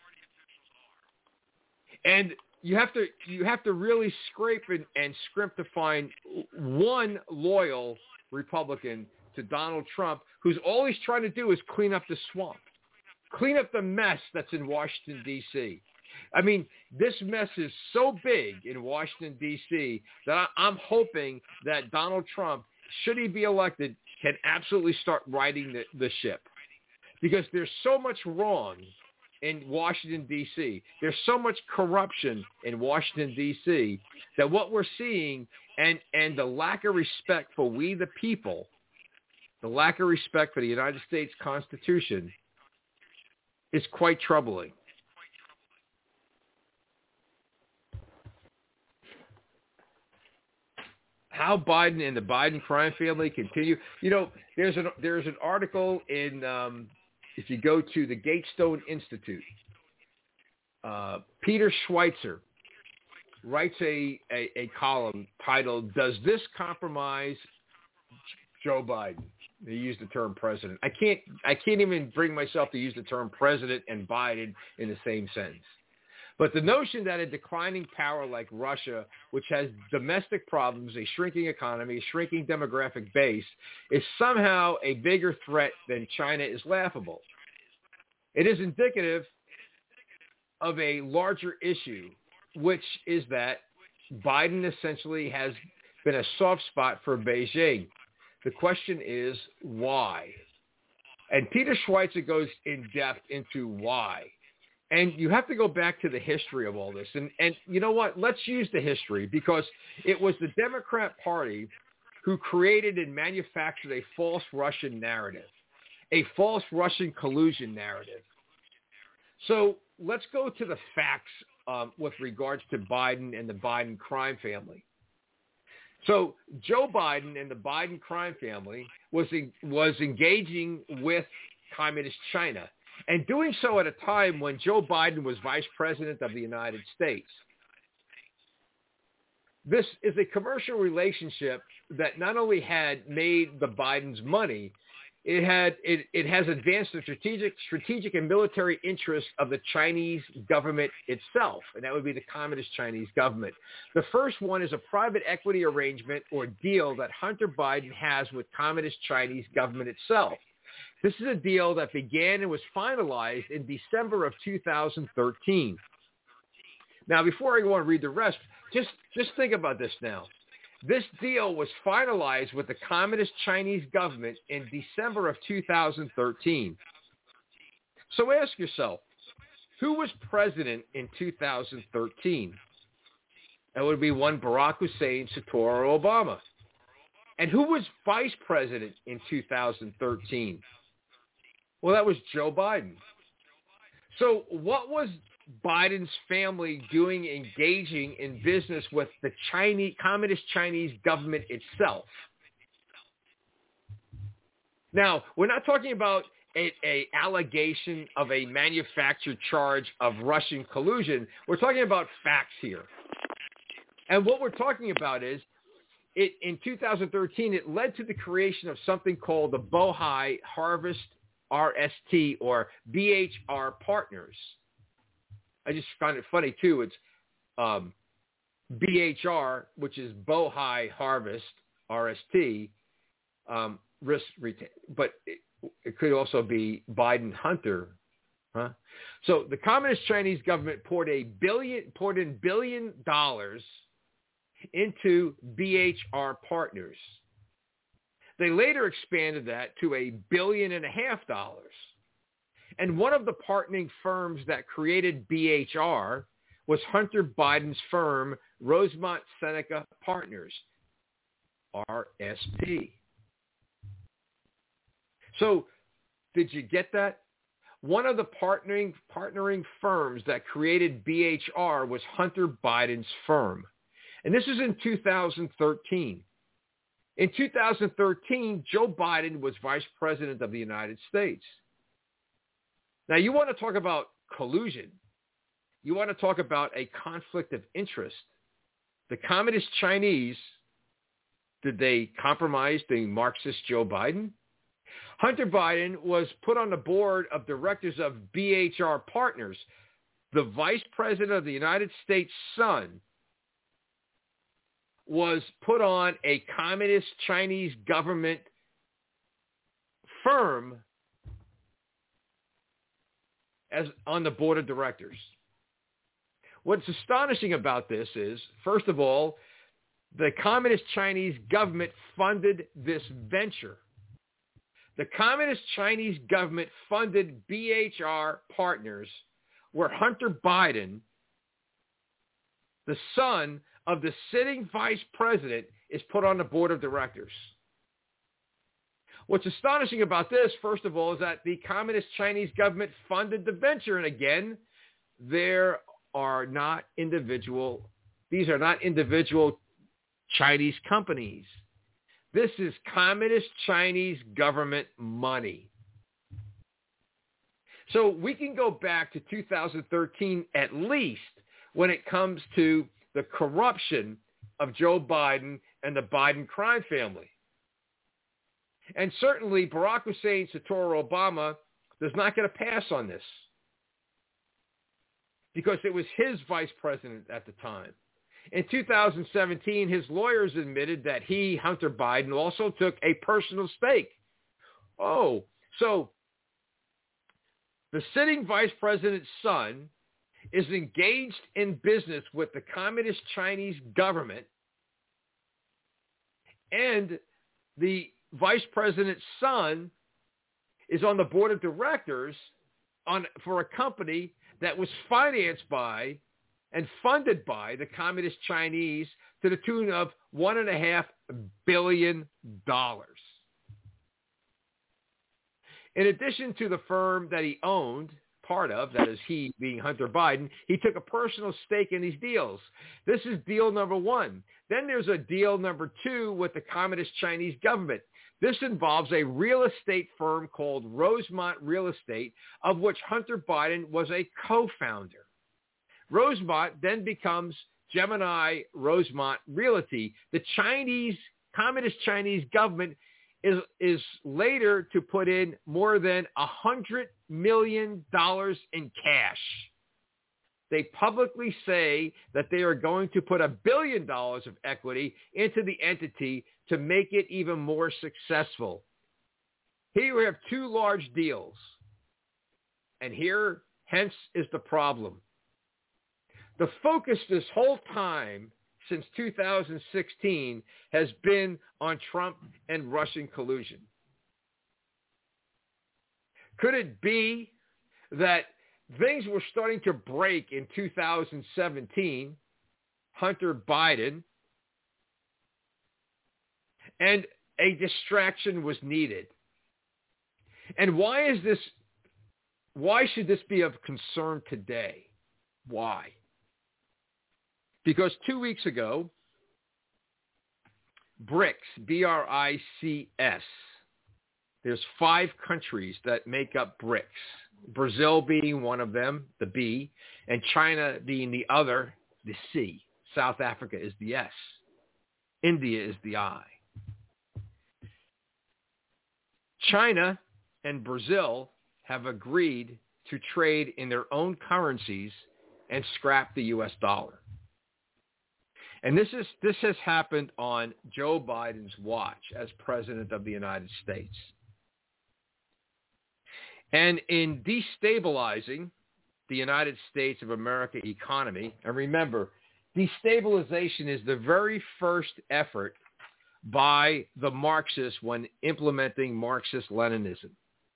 And you have to really scrape and scrimp to find one loyal Republican to Donald Trump, who's all he's trying to do is clean up the swamp, clean up the mess that's in Washington, D.C. I mean, this mess is so big in Washington, D.C. that I'm hoping that Donald Trump, should he be elected, can absolutely start righting the ship. Because there's so much wrong in Washington, D.C. There's so much corruption in Washington, D.C. that what we're seeing and the lack of respect for we the people, the lack of respect for the United States Constitution is quite troubling. How Biden and the Biden crime family continue. There's an article in, if you go to the Gatestone Institute, Peter Schweitzer writes a column titled, "Does this compromise Joe Biden?" They use the term president. I can't even bring myself to use the term president and Biden in the same sentence. But the notion that a declining power like Russia, which has domestic problems, a shrinking economy, a shrinking demographic base, is somehow a bigger threat than China is laughable. It is indicative of a larger issue, which is that Biden essentially has been a soft spot for Beijing. The question is why? And Peter Schweitzer goes in depth into why. And you have to go back to the history of all this. And you know what? Let's use the history, because it was the Democrat Party who created and manufactured a false Russian narrative, a false Russian collusion narrative. So let's go to the facts with regards to Biden and the Biden crime family. So Joe Biden and the Biden crime family was engaging with communist China, and doing so at a time when Joe Biden was vice president of the United States. This is a commercial relationship that not only had made the Bidens money, it has advanced the strategic and military interests of the Chinese government itself, and that would be the Communist Chinese government. The first one is a private equity arrangement or deal that Hunter Biden has with Communist Chinese government itself. This is a deal that began and was finalized in December of 2013. Now, before I go on and read the rest, just think about this now. This deal was finalized with the Communist Chinese government in December of 2013. So ask yourself, who was president in 2013? That would be one Barack Hussein Satoru Obama. And who was vice president in 2013? Well, that was Joe Biden. So what was Biden's family doing, engaging in business with the Communist Chinese government itself? Now, we're not talking about a allegation of a manufactured charge of Russian collusion. We're talking about facts here. And what we're talking about is, in 2013, it led to the creation of something called the Bohai Harvest RST or BHR Partners. I just find it funny, too. It's BHR, which is Bohai Harvest, RST, risk retain. But it could also be Biden Hunter. Huh? So the Communist Chinese government poured in $1 billion into BHR Partners. They later expanded that to $1.5 billion. And one of the partnering firms that created BHR was Hunter Biden's firm, Rosemont Seneca Partners, RSP. So did you get that? One of the partnering firms that created BHR was Hunter Biden's firm. And this is in 2013. In 2013, Joe Biden was vice president of the United States. Now, you want to talk about collusion. You want to talk about a conflict of interest. The Communist Chinese, did they compromise the Marxist Joe Biden? Hunter Biden was put on the board of directors of BHR Partners. The vice president of the United States' son was put on a Communist Chinese government firm as on the board of directors. What's astonishing about this is, first of all, the Communist Chinese government funded this venture. The Communist Chinese government funded BHR Partners, where Hunter Biden, the son of the sitting vice president, is put on the board of directors. What's astonishing about this, first of all, is that the Communist Chinese government funded the venture. And again, these are not individual Chinese companies. This is Communist Chinese government money. So we can go back to 2013 at least when it comes to the corruption of Joe Biden and the Biden crime family. And certainly Barack Hussein Satoru Obama does not get a pass on this because it was his vice president at the time. In 2017, his lawyers admitted that he, Hunter Biden, also took a personal stake. Oh, so the sitting vice president's son is engaged in business with the Communist Chinese government, and the vice president's son is on the board of directors for a company that was financed by and funded by the Communist Chinese to the tune of $1.5 billion. In addition to the firm that he owned, part of, that is he being Hunter Biden, he took a personal stake in these deals. This is deal number one. Then there's a deal number two with the Communist Chinese government. This involves a real estate firm called Rosemont Real Estate, of which Hunter Biden was a co-founder. Rosemont then becomes Gemini Rosemont Realty. The Communist Chinese government is later to put in more than $100 million in cash. They publicly say that they are going to put $1 billion of equity into the entity to make it even more successful. Here we have two large deals. And here, hence, is the problem. The focus this whole time since 2016 has been on Trump and Russian collusion. Could it be that things were starting to break in 2017, Hunter Biden, and a distraction was needed? And why should this be of concern today? Why? Because 2 weeks ago, BRICS, B-R-I-C-S, there's 5 countries that make up BRICS, Brazil being one of them, the B, and China being the other, the C. South Africa is the S. India is the I. China and Brazil have agreed to trade in their own currencies and scrap the U.S. dollar. And this has happened on Joe Biden's watch as president of the United States. And in destabilizing the United States of America economy, and remember, destabilization is the very first effort by the Marxists when implementing Marxist-Leninism.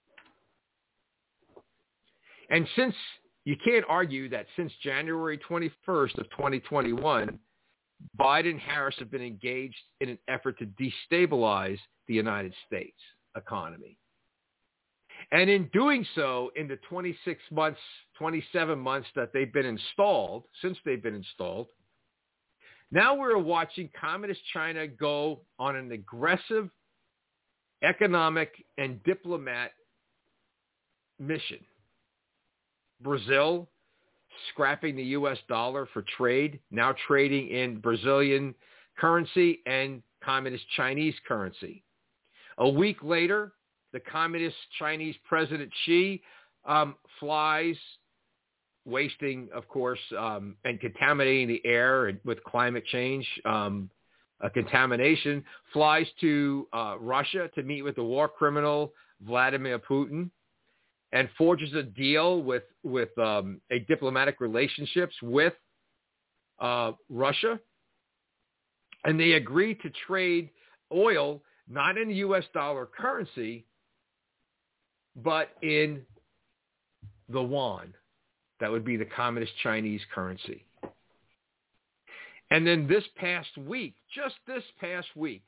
And since you can't argue that since January 21st of 2021, Biden and Harris have been engaged in an effort to destabilize the United States economy. And in doing so, in the 26 months, 27 months that they've been installed, since they've been installed, now we're watching Communist China go on an aggressive economic and diplomat mission. Brazil scrapping the U.S. dollar for trade, now trading in Brazilian currency and Communist Chinese currency. A week later, the Communist Chinese President Xi flies, wasting, of course, and contaminating the air with climate change contamination, flies to Russia to meet with the war criminal Vladimir Putin, and forges a deal with a diplomatic relationships with Russia. And they agreed to trade oil not in the U.S. dollar currency, but in the yuan. That would be the Communist Chinese currency. And then this past week, just this past week,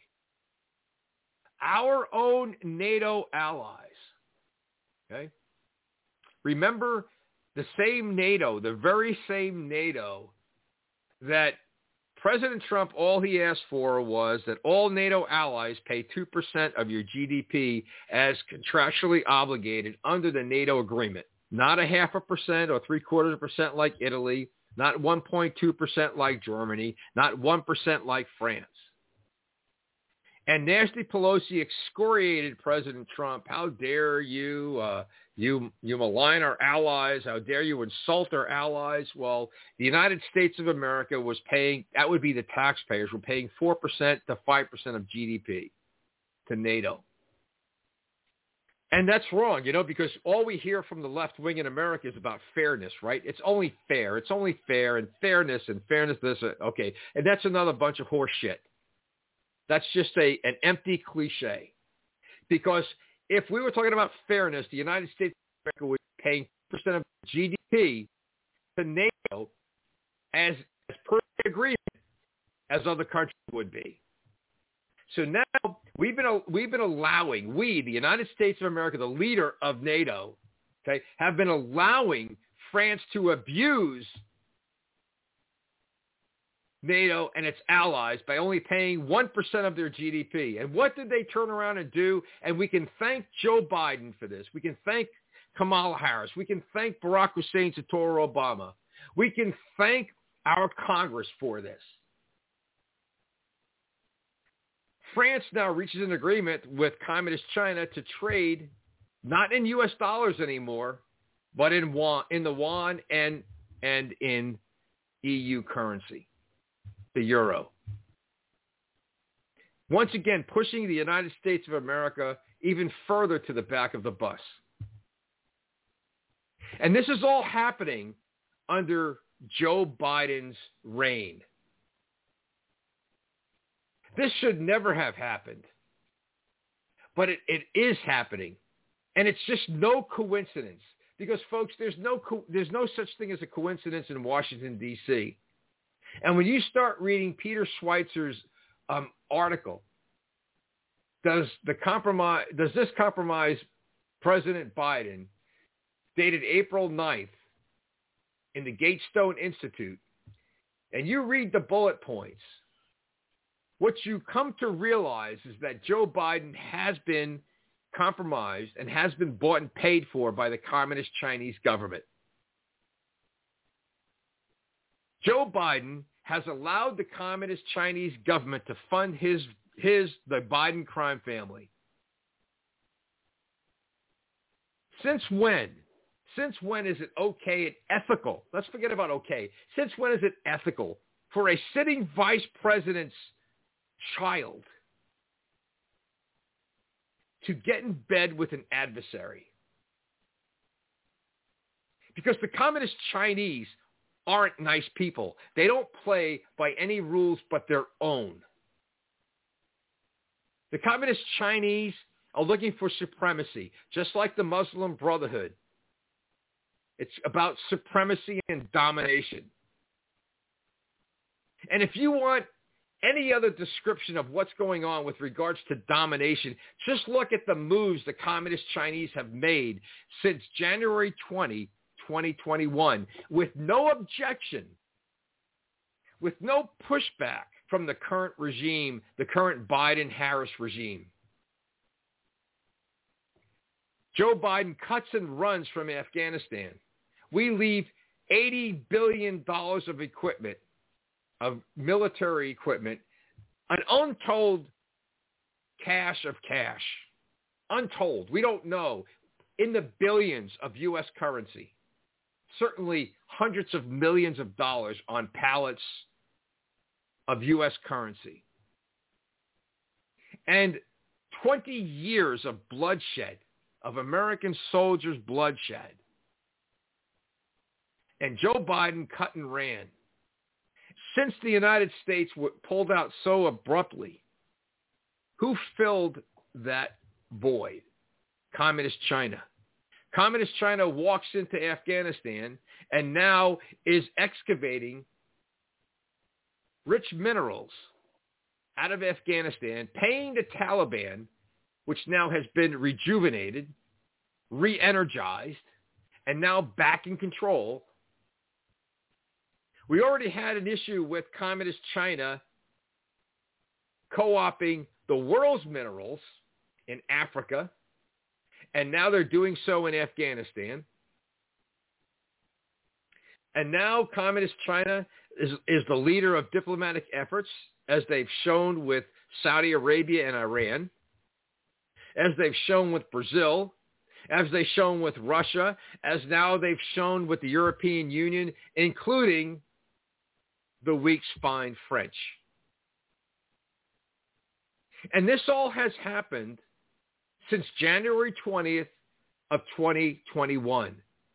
our own NATO allies, okay? Remember the same NATO, the very same NATO that President Trump, all he asked for was that all NATO allies pay 2% of your GDP as contractually obligated under the NATO agreement. Not 0.5% or 0.75% like Italy, not 1.2% like Germany, not 1% like France. And Nancy Pelosi excoriated President Trump. How dare you, you malign our allies? How dare you insult our allies? Well, the United States of America was paying, that would be the taxpayers, were paying 4% to 5% of GDP to NATO. And that's wrong, because all we hear from the left wing in America is about fairness, right? It's only fair. It's only fair and fairness this. Okay. And that's another bunch of horse shit. That's just an empty cliche. Because if we were talking about fairness, the United States of America would be paying 2% of GDP to NATO as per the agreement as other countries would be. So now we've been allowing, the United States of America, the leader of NATO, okay, have been allowing France to abuse NATO and its allies by only paying 1% of their GDP. And what did they turn around and do? And we can thank Joe Biden for this. We can thank Kamala Harris. We can thank Barack Hussein Obama. We can thank our Congress for this. France now reaches an agreement with Communist China to trade not in U.S. dollars anymore, but in the yuan and in EU currency, the euro. Once again, pushing the United States of America even further to the back of the bus. And this is all happening under Joe Biden's reign. This should never have happened, but it is happening. And it's just no coincidence because, folks, there's no such thing as a coincidence in Washington, D.C. And when you start reading Peter Schweizer's article, does this compromise President Biden, dated April 9th in the Gatestone Institute, and you read the bullet points, what you come to realize is that Joe Biden has been compromised and has been bought and paid for by the Communist Chinese government. Joe Biden has allowed the Communist Chinese government to fund the Biden crime family. Since when? Since when is it okay and ethical? Let's forget about okay. Since when is it ethical for a sitting vice president's child to get in bed with an adversary? Because the Communist Chinese aren't nice people. They don't play by any rules but their own. The Communist Chinese are looking for supremacy, just like the Muslim Brotherhood. It's about supremacy and domination. And if you want any other description of what's going on with regards to domination, just look at the moves the Communist Chinese have made since January 20, 2021, with no objection, with no pushback from the current regime, the current Biden-Harris regime. Joe Biden cuts and runs from Afghanistan. We leave $80 billion of equipment, of military equipment, an untold cache of cash. Untold. We don't know. In the billions of U.S. currency. Certainly hundreds of millions of dollars on pallets of U.S. currency. And 20 years of bloodshed, of American soldiers' bloodshed. And Joe Biden cut and ran. Since the United States pulled out so abruptly, who filled that void? Communist China. Communist China walks into Afghanistan and now is excavating rich minerals out of Afghanistan, paying the Taliban, which now has been rejuvenated, re-energized, and now back in control. We already had an issue with Communist China co-opting the world's minerals in Africa, and now they're doing so in Afghanistan. And now Communist China is the leader of diplomatic efforts, as they've shown with Saudi Arabia and Iran, as they've shown with Brazil, as they've shown with Russia, as now they've shown with the European Union, including the weak-spined French. And this all has happened since January 20th of 2021.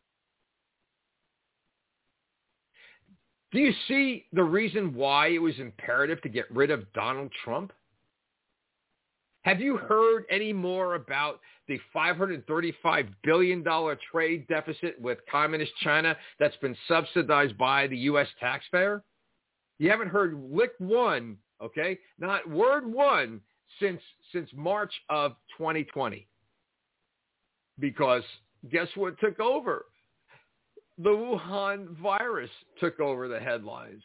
Do you see the reason why it was imperative to get rid of Donald Trump? Have you heard any more about the $535 billion trade deficit with Communist China that's been subsidized by the U.S. taxpayer? You haven't heard lick one, okay? Not word one since March of 2020. Because guess what took over? The Wuhan virus took over the headlines.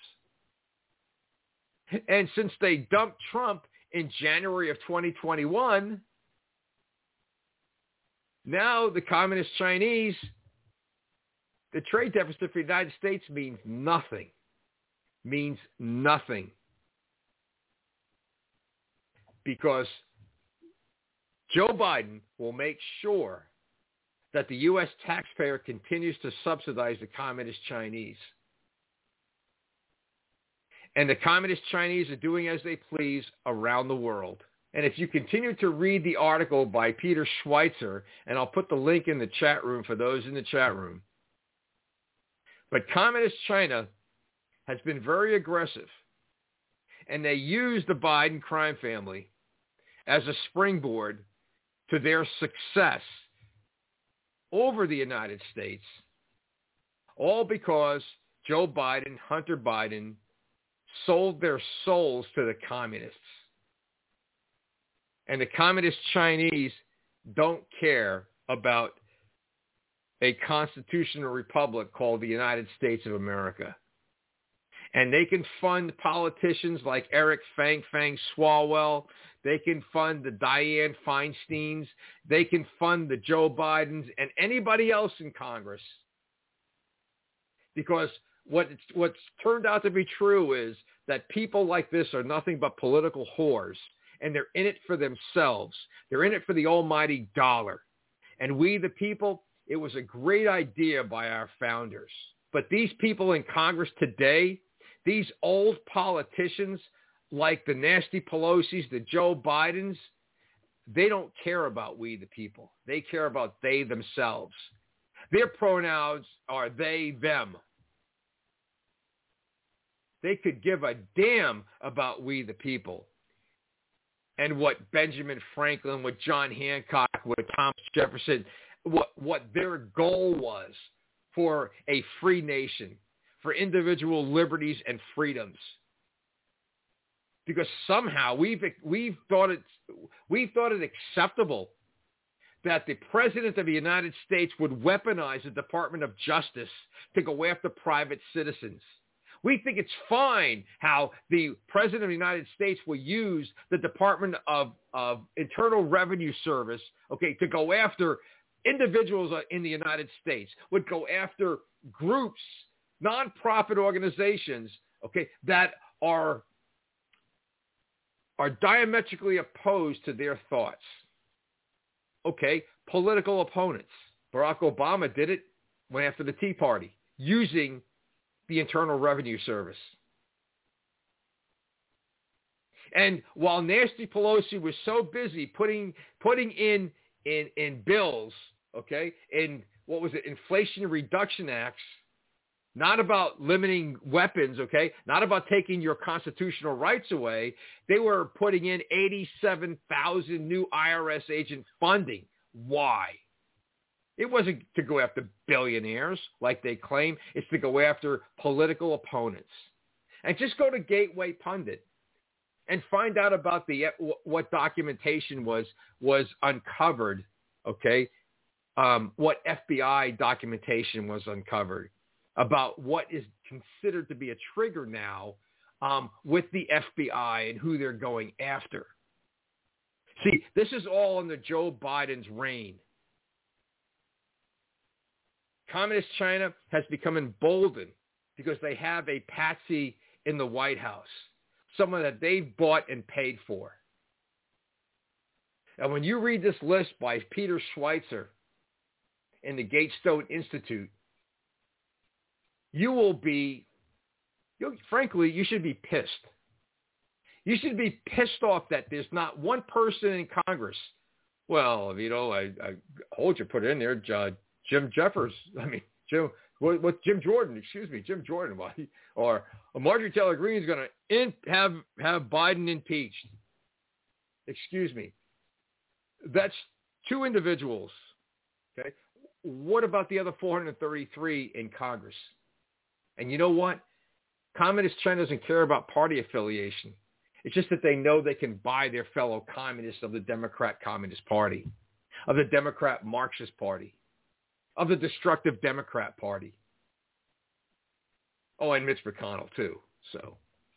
And since they dumped Trump in January of 2021, now the Communist Chinese, the trade deficit for the United States means nothing. means nothing, because Joe Biden will make sure that the U.S. taxpayer continues to subsidize the communist Chinese. And the communist Chinese are doing as they please around the world. And if you continue to read the article by Peter Schweitzer, and I'll put the link in the chat room for those in the chat room, but communist China has been very aggressive, and they use the Biden crime family as a springboard to their success over the United States, all because Joe Biden, Hunter Biden, sold their souls to the communists. And the communist Chinese don't care about a constitutional republic called the United States of America. And they can fund politicians like Eric Fang Swalwell. They can fund the Dianne Feinsteins. They can fund the Joe Bidens and anybody else in Congress. Because what's turned out to be true is that people like this are nothing but political whores. And they're in it for themselves. They're in it for the almighty dollar. And we, the people, it was a great idea by our founders. But these people in Congress today, these old politicians like the Nasty Pelosi's, the Joe Bidens, they don't care about we, the people. They care about they themselves. Their pronouns are they, them. They could give a damn about we, the people. And what Benjamin Franklin, what John Hancock, what Thomas Jefferson, what their goal was for a free nation, for individual liberties and freedoms. Because somehow we've thought it acceptable that the President of the United States would weaponize the Department of Justice to go after private citizens. We think it's fine how the President of the United States will use the Department of Internal Revenue Service, okay, to go after individuals in the United States, would go after groups, nonprofit organizations, okay, that are diametrically opposed to their thoughts. Okay, political opponents. Barack Obama did it, went after the Tea Party, using the Internal Revenue Service. And while Nasty Pelosi was so busy putting in bills, okay, in what was it, Inflation Reduction Acts, not about limiting weapons, okay, not about taking your constitutional rights away, they were putting in 87,000 new IRS agent funding. Why? It wasn't to go after billionaires like they claim. It's to go after political opponents. And just go to Gateway Pundit and find out about what documentation was uncovered, okay, what FBI documentation was uncovered about what is considered to be a trigger now with the FBI and who they're going after. See, this is all under Joe Biden's reign. Communist China has become emboldened because they have a patsy in the White House, someone that they've bought and paid for. And when you read this list by Peter Schweitzer in the Gatestone Institute, frankly, you should be pissed. You should be pissed off that there's not one person in Congress. Well, I hold you, put it in there, Jim Jordan, or Marjorie Taylor Greene is going to have Biden impeached. Excuse me. That's two individuals. Okay. What about the other 433 in Congress? And you know what? Communist China doesn't care about party affiliation. It's just that they know they can buy their fellow communists of the Democrat Communist Party, of the Democrat Marxist Party, of the destructive Democrat Party. Oh, and Mitch McConnell, too. So.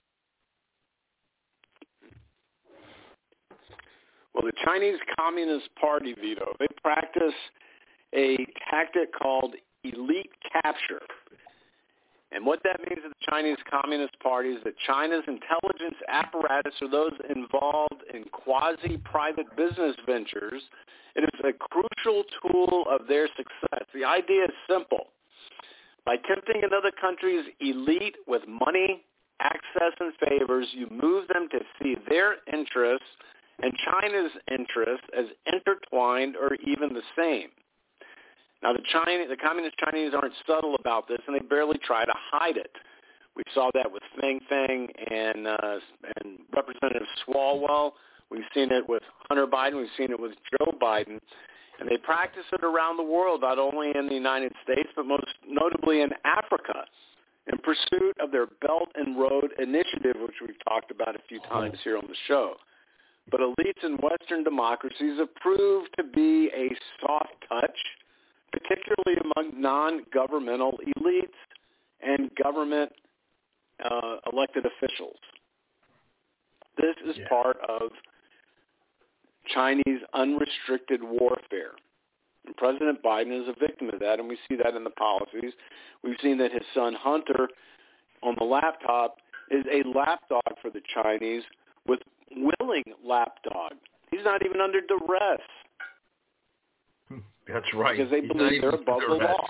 Well, the Chinese Communist Party, Vito, they practice a tactic called elite capture. And what that means to the Chinese Communist Party is that China's intelligence apparatus, or those involved in quasi-private business ventures, it is a crucial tool of their success. The idea is simple. By tempting another country's elite with money, access, and favors, you move them to see their interests and China's interests as intertwined or even the same. Now, the Communist Chinese aren't subtle about this, and they barely try to hide it. We saw that with Feng Feng and Representative Swalwell. We've seen it with Hunter Biden. We've seen it with Joe Biden. And they practice it around the world, not only in the United States, but most notably in Africa, in pursuit of their Belt and Road Initiative, which we've talked about a few times here on the show. But elites in Western democracies have proved to be a soft touch, particularly among non-governmental elites and government elected officials. This is part of Chinese unrestricted warfare. And President Biden is a victim of that, and we see that in the policies. We've seen that his son Hunter on the laptop is a lapdog for the Chinese with willing lapdog. He's not even under duress. That's right. Because they believe they're above the law.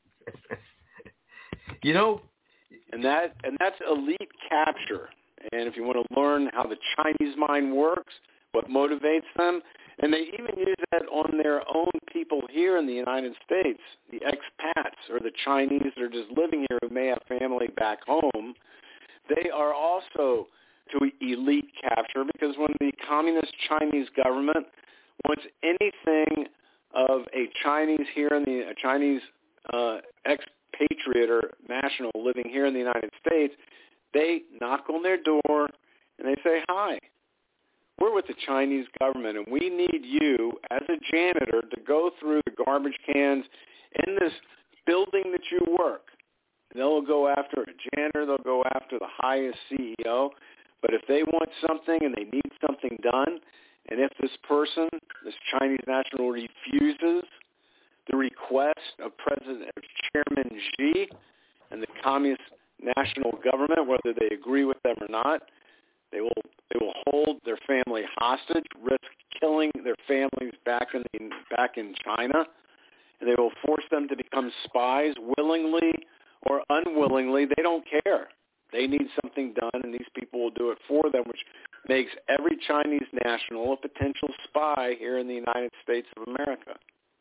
You know, and that's elite capture. And if you want to learn how the Chinese mind works, what motivates them, and they even use that on their own people here in the United States, the expats or the Chinese that are just living here who may have family back home, they are also to elite capture, because when the communist Chinese government wants anything of a Chinese here in a Chinese expatriate or national living here in the United States, they knock on their door and they say, "Hi, we're with the Chinese government, and we need you as a janitor to go through the garbage cans in this building that you work." And they'll go after a janitor, they'll go after the highest CEO. But if they want something and they need something done, and if this person, this Chinese national, refuses the request of Chairman Xi and the Communist National Government, whether they agree with them or not, they will hold their family hostage, risk killing their families back in China, and they will force them to become spies willingly or unwillingly. They don't care. They need something done, and these people will do it for them, which makes every Chinese national a potential spy here in the United States of America.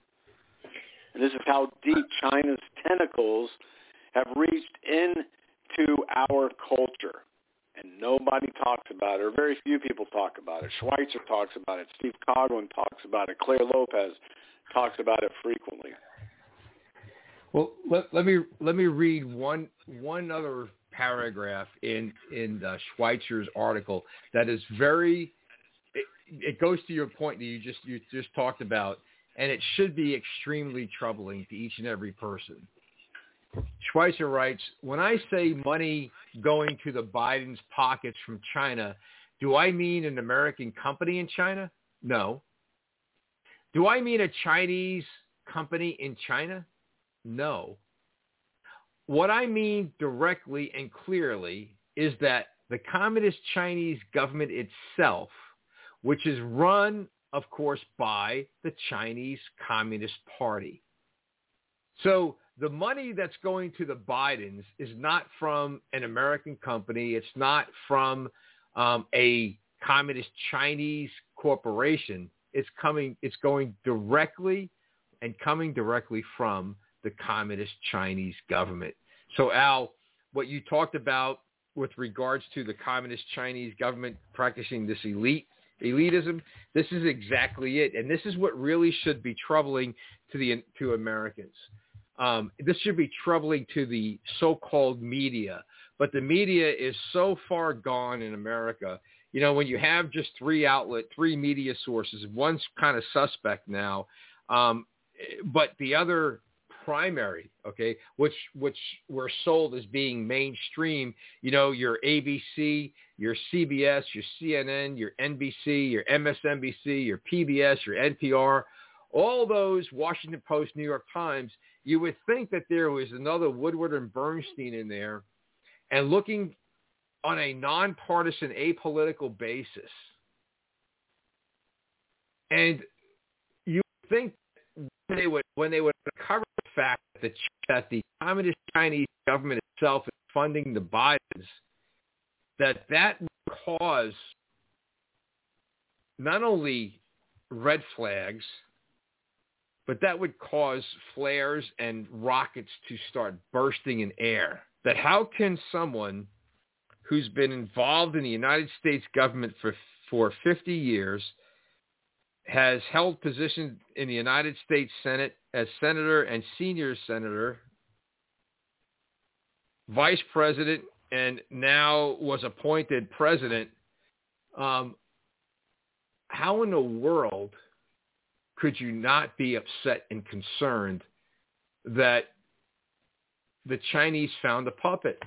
And this is how deep China's tentacles have reached into our culture. And nobody talks about it, or very few people talk about it. Schweitzer talks about it. Steve Coughlin talks about it. Claire Lopez talks about it frequently. Well, let me read one other paragraph in Schweitzer's article that is it goes to your point that you just talked about, and it should be extremely troubling to each and every person. Schweitzer writes, "When I say money going to the Biden's pockets from China, do I mean an American company in China? No. Do I mean a Chinese company in China? No. What I mean directly and clearly is that the Communist Chinese government itself, which is run, of course, by the Chinese Communist Party. So the money that's going to the Bidens is not from an American company. It's not from a Communist Chinese corporation. It's going directly from the Communist Chinese government. So, Al, what you talked about with regards to the Communist Chinese government practicing this elitism, this is exactly it. And this is what really should be troubling to Americans. This should be troubling to the so-called media. But the media is so far gone in America. You know, when you have just three media sources, one's kind of suspect now, but the other primary, okay, which were sold as being mainstream, you know, your ABC, your CBS, your CNN, your NBC, your MSNBC, your PBS, your NPR, all those, Washington Post, New York Times, you would think that there was another Woodward and Bernstein in there, and looking on a nonpartisan, apolitical basis. And you would think when they would cover the fact that the Communist Chinese government itself is funding the Bidens, that would cause not only red flags, but that would cause flares and rockets to start bursting in air. That how can someone who's been involved in the United States government for 50 years, has held positions in the United States Senate as senator and senior senator, vice president, and now was appointed president, how in the world could you not be upset and concerned that the Chinese found a puppet?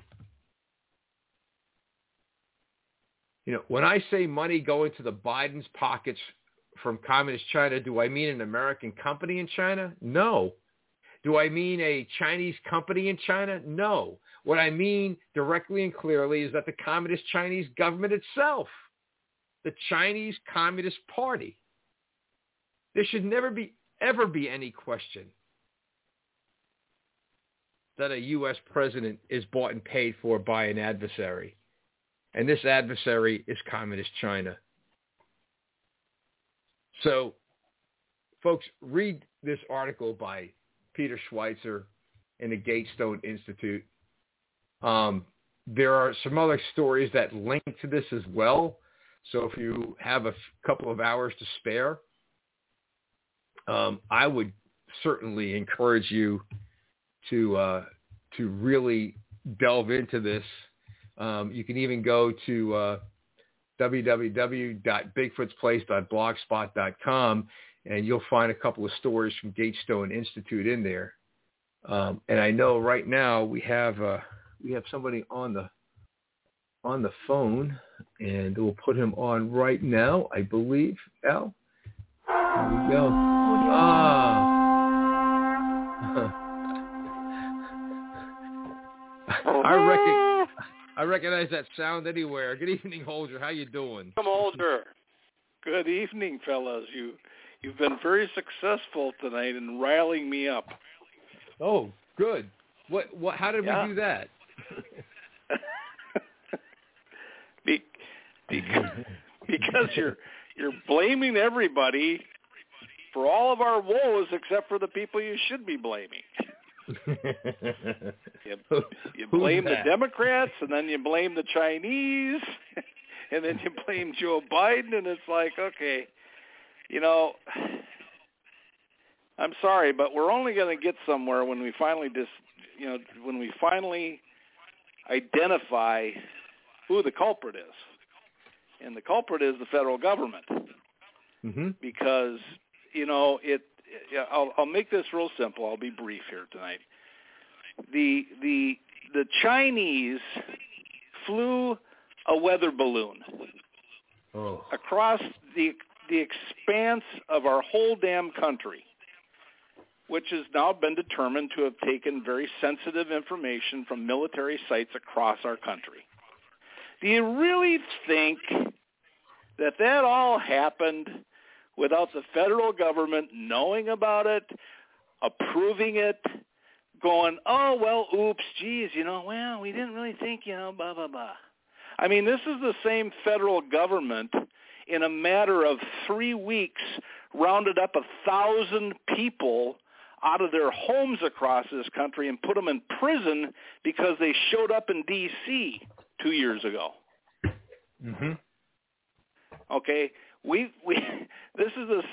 When I say money going to the Biden's pockets from Communist China, do I mean an American company in China? No. Do I mean a Chinese company in China? No. What I mean directly and clearly is that the Communist Chinese government itself, the Chinese Communist Party, there should ever be any question that a U.S. president is bought and paid for by an adversary. And this adversary is Communist China. So, folks, read this article by Peter Schweitzer in the Gatestone Institute. There are some other stories that link to this as well. So if you have a couple of hours to spare, I would certainly encourage you to really delve into this. You can even go to www.bigfootsplace.blogspot.com, and you'll find a couple of stories from Gatestone Institute in there. And I know right now we have somebody on the phone, and we'll put him on right now, I believe. Al, here we go. I recognize that sound anywhere. Good evening, Holger. How you doing? Come, Holger. Good evening, fellas. You've been very successful tonight in riling me up. Oh, good. What? How did we do that? Because you're blaming everybody for all of our woes except for the people you should be blaming. You blame the Democrats, and then you blame the Chinese, and then you blame Joe Biden, and it's like, okay, I'm sorry, but we're only going to get somewhere when we finally identify who the culprit is. And the culprit is the federal government. Mm-hmm. Because, I'll make this real simple. I'll be brief here tonight. The Chinese flew a weather balloon across the expanse of our whole damn country, which has now been determined to have taken very sensitive information from military sites across our country. Do you really think that all happened without the federal government knowing about it, approving it, going, oh, well, oops, geez, well, we didn't really think, blah, blah, blah. I mean, this is the same federal government in a matter of 3 weeks rounded up 1,000 people out of their homes across this country and put them in prison because they showed up in D.C. 2 years ago. Mm-hmm. Okay, this is the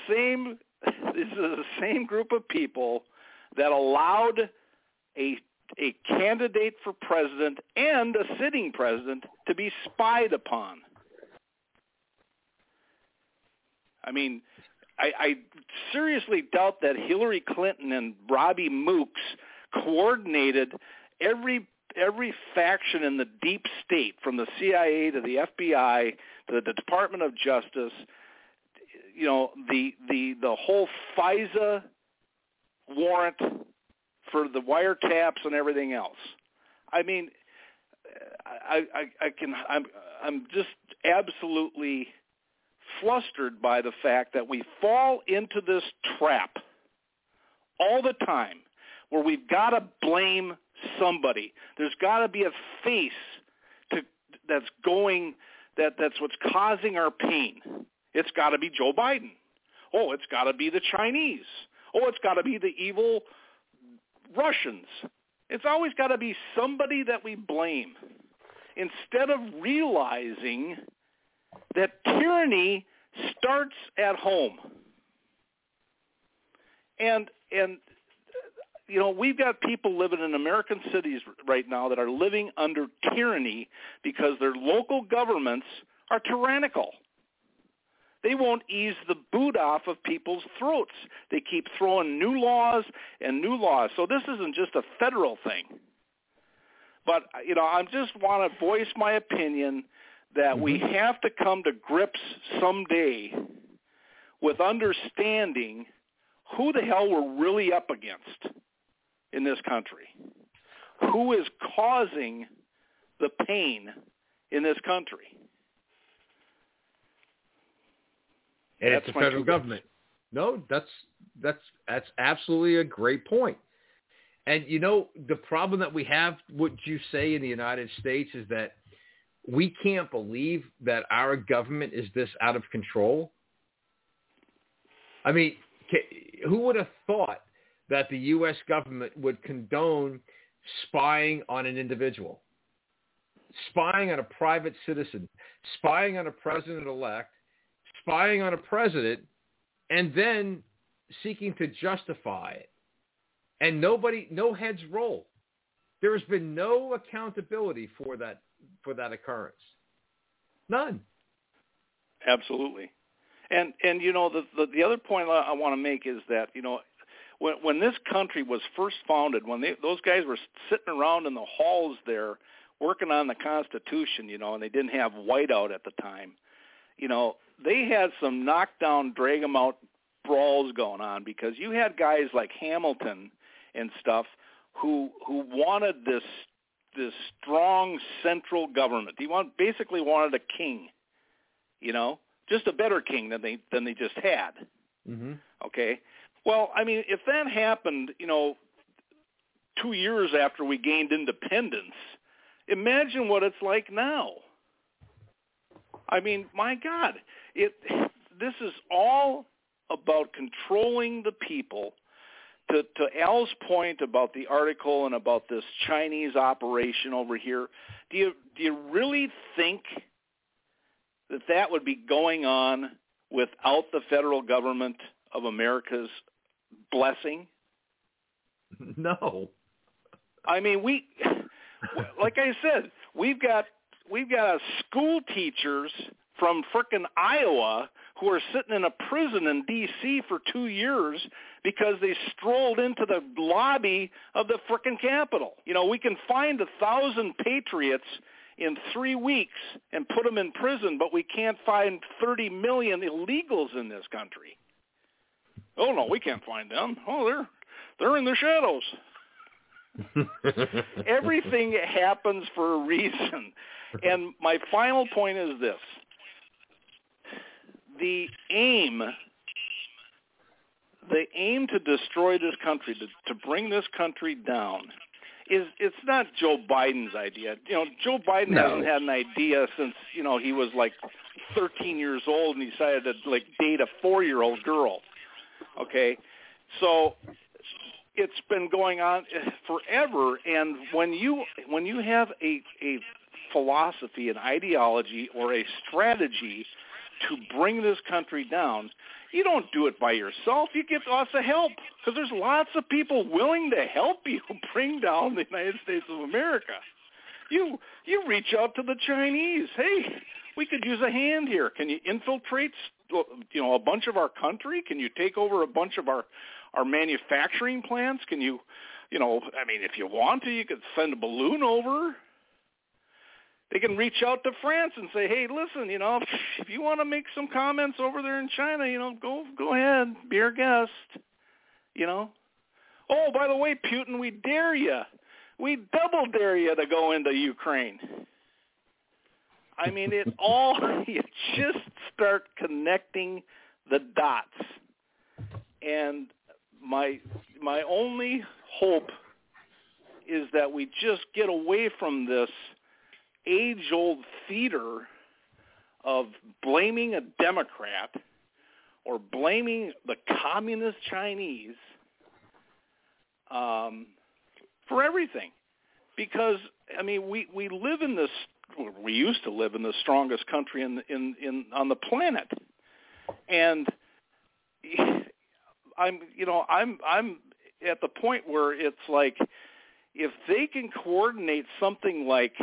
same group of people that allowed a candidate for president and a sitting president to be spied upon. I mean, I seriously doubt that Hillary Clinton and Robbie Mookes coordinated every faction in the deep state, from the CIA to the FBI to the Department of Justice, the whole FISA warrant for the wiretaps and everything else. I mean, I'm just absolutely flustered by the fact that we fall into this trap all the time where we've got to blame somebody. There's got to be a face that's what's causing our pain. It's got to be Joe Biden. Oh, it's got to be the Chinese. Oh, it's got to be the evil Russians. It's always got to be somebody that we blame instead of realizing that tyranny starts at home. And you know, we've got people living in American cities right now that are living under tyranny because their local governments are tyrannical. They won't ease the boot off of people's throats. They keep throwing new laws and new laws. So this isn't just a federal thing. But, you know, I just want to voice my opinion that we have to come to grips someday with understanding who the hell we're really up against in this country. Who is causing the pain in this country? And it's the federal government. No, that's absolutely a great point. And, you know, the problem that we have, what you say in the United States, is that we can't believe that our government is this out of control. I mean, who would have thought that the U.S. government would condone spying on an individual, spying on a private citizen, spying on a president-elect, spying on a president, and then seeking to justify it? And no heads roll. There has been no accountability for that occurrence. None. Absolutely. And you know, the other point I want to make is that, you know, when this country was first founded, when those guys were sitting around in the halls there working on the Constitution, you know, and they didn't have whiteout at the time, you know, they had some knockdown, drag 'em out brawls going on, because you had guys like Hamilton and stuff who wanted this strong central government. He basically wanted a king, you know, just a better king than they just had. Mm-hmm. Okay. Well, I mean, if that happened, you know, 2 years after we gained independence, imagine what it's like now. I mean, my God, this is all about controlling the people. To Al's point about the article and about this Chinese operation over here, do you really think that would be going on without the federal government of America's blessing? No. I mean, like I said, we've got school teachers from frickin' Iowa who are sitting in a prison in D.C. for 2 years because they strolled into the lobby of the frickin' Capitol. You know, we can find 1,000 patriots in 3 weeks and put them in prison, but we can't find 30 million illegals in this country. Oh, no, we can't find them. Oh, they're in the shadows. Everything happens for a reason. And my final point is this. The aim to destroy this country, to bring this country down, it's not Joe Biden's idea. You know, Joe Biden hasn't had an idea since, you know, he was like 13 years old and he decided to like date a 4-year-old girl. Okay, so it's been going on forever. And when you have a philosophy, an ideology, or a strategy to bring this country down, you don't do it by yourself. You get lots of help, because there's lots of people willing to help you bring down the United States of America. You reach out to the Chinese. Hey, we could use a hand here. Can you infiltrate, you know, a bunch of our country? Can you take over a bunch of our manufacturing plants? Can you know, I mean, if you want to, you could send a balloon over. They can reach out to France and say, hey, listen, you know, if you want to make some comments over there in China, you know, go ahead, be our guest, you know. Oh, by the way, Putin, we dare you. We double dare you to go into Ukraine. I mean, you just start connecting the dots. And my only hope is that we just get away from this age-old theater of blaming a Democrat or blaming the communist Chinese for everything. Because, I mean, we live in this, we used to live in the strongest country on the planet. And I'm at the point where it's like, if they can coordinate something like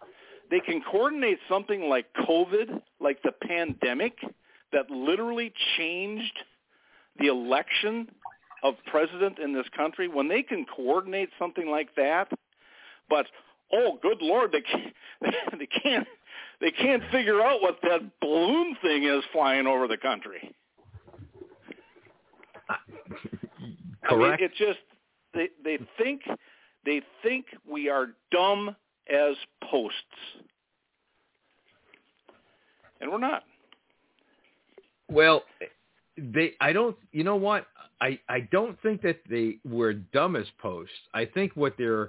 COVID, like the pandemic that literally changed the election of president in this country, when they can coordinate something like that, but oh, good Lord, they can't figure out what that balloon thing is flying over the country. Correct. I mean, it's just they think we are dumb as posts, and we're not. Well, you know what? I don't think that they were dumb as posts. I think what they're,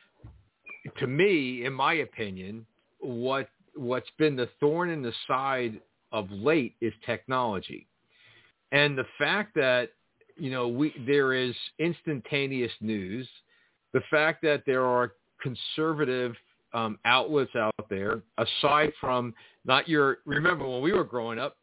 to me, in my opinion, what's been the thorn in the side of late is technology. And the fact that, there is instantaneous news, the fact that there are conservative outlets out there, aside from remember when we were growing up,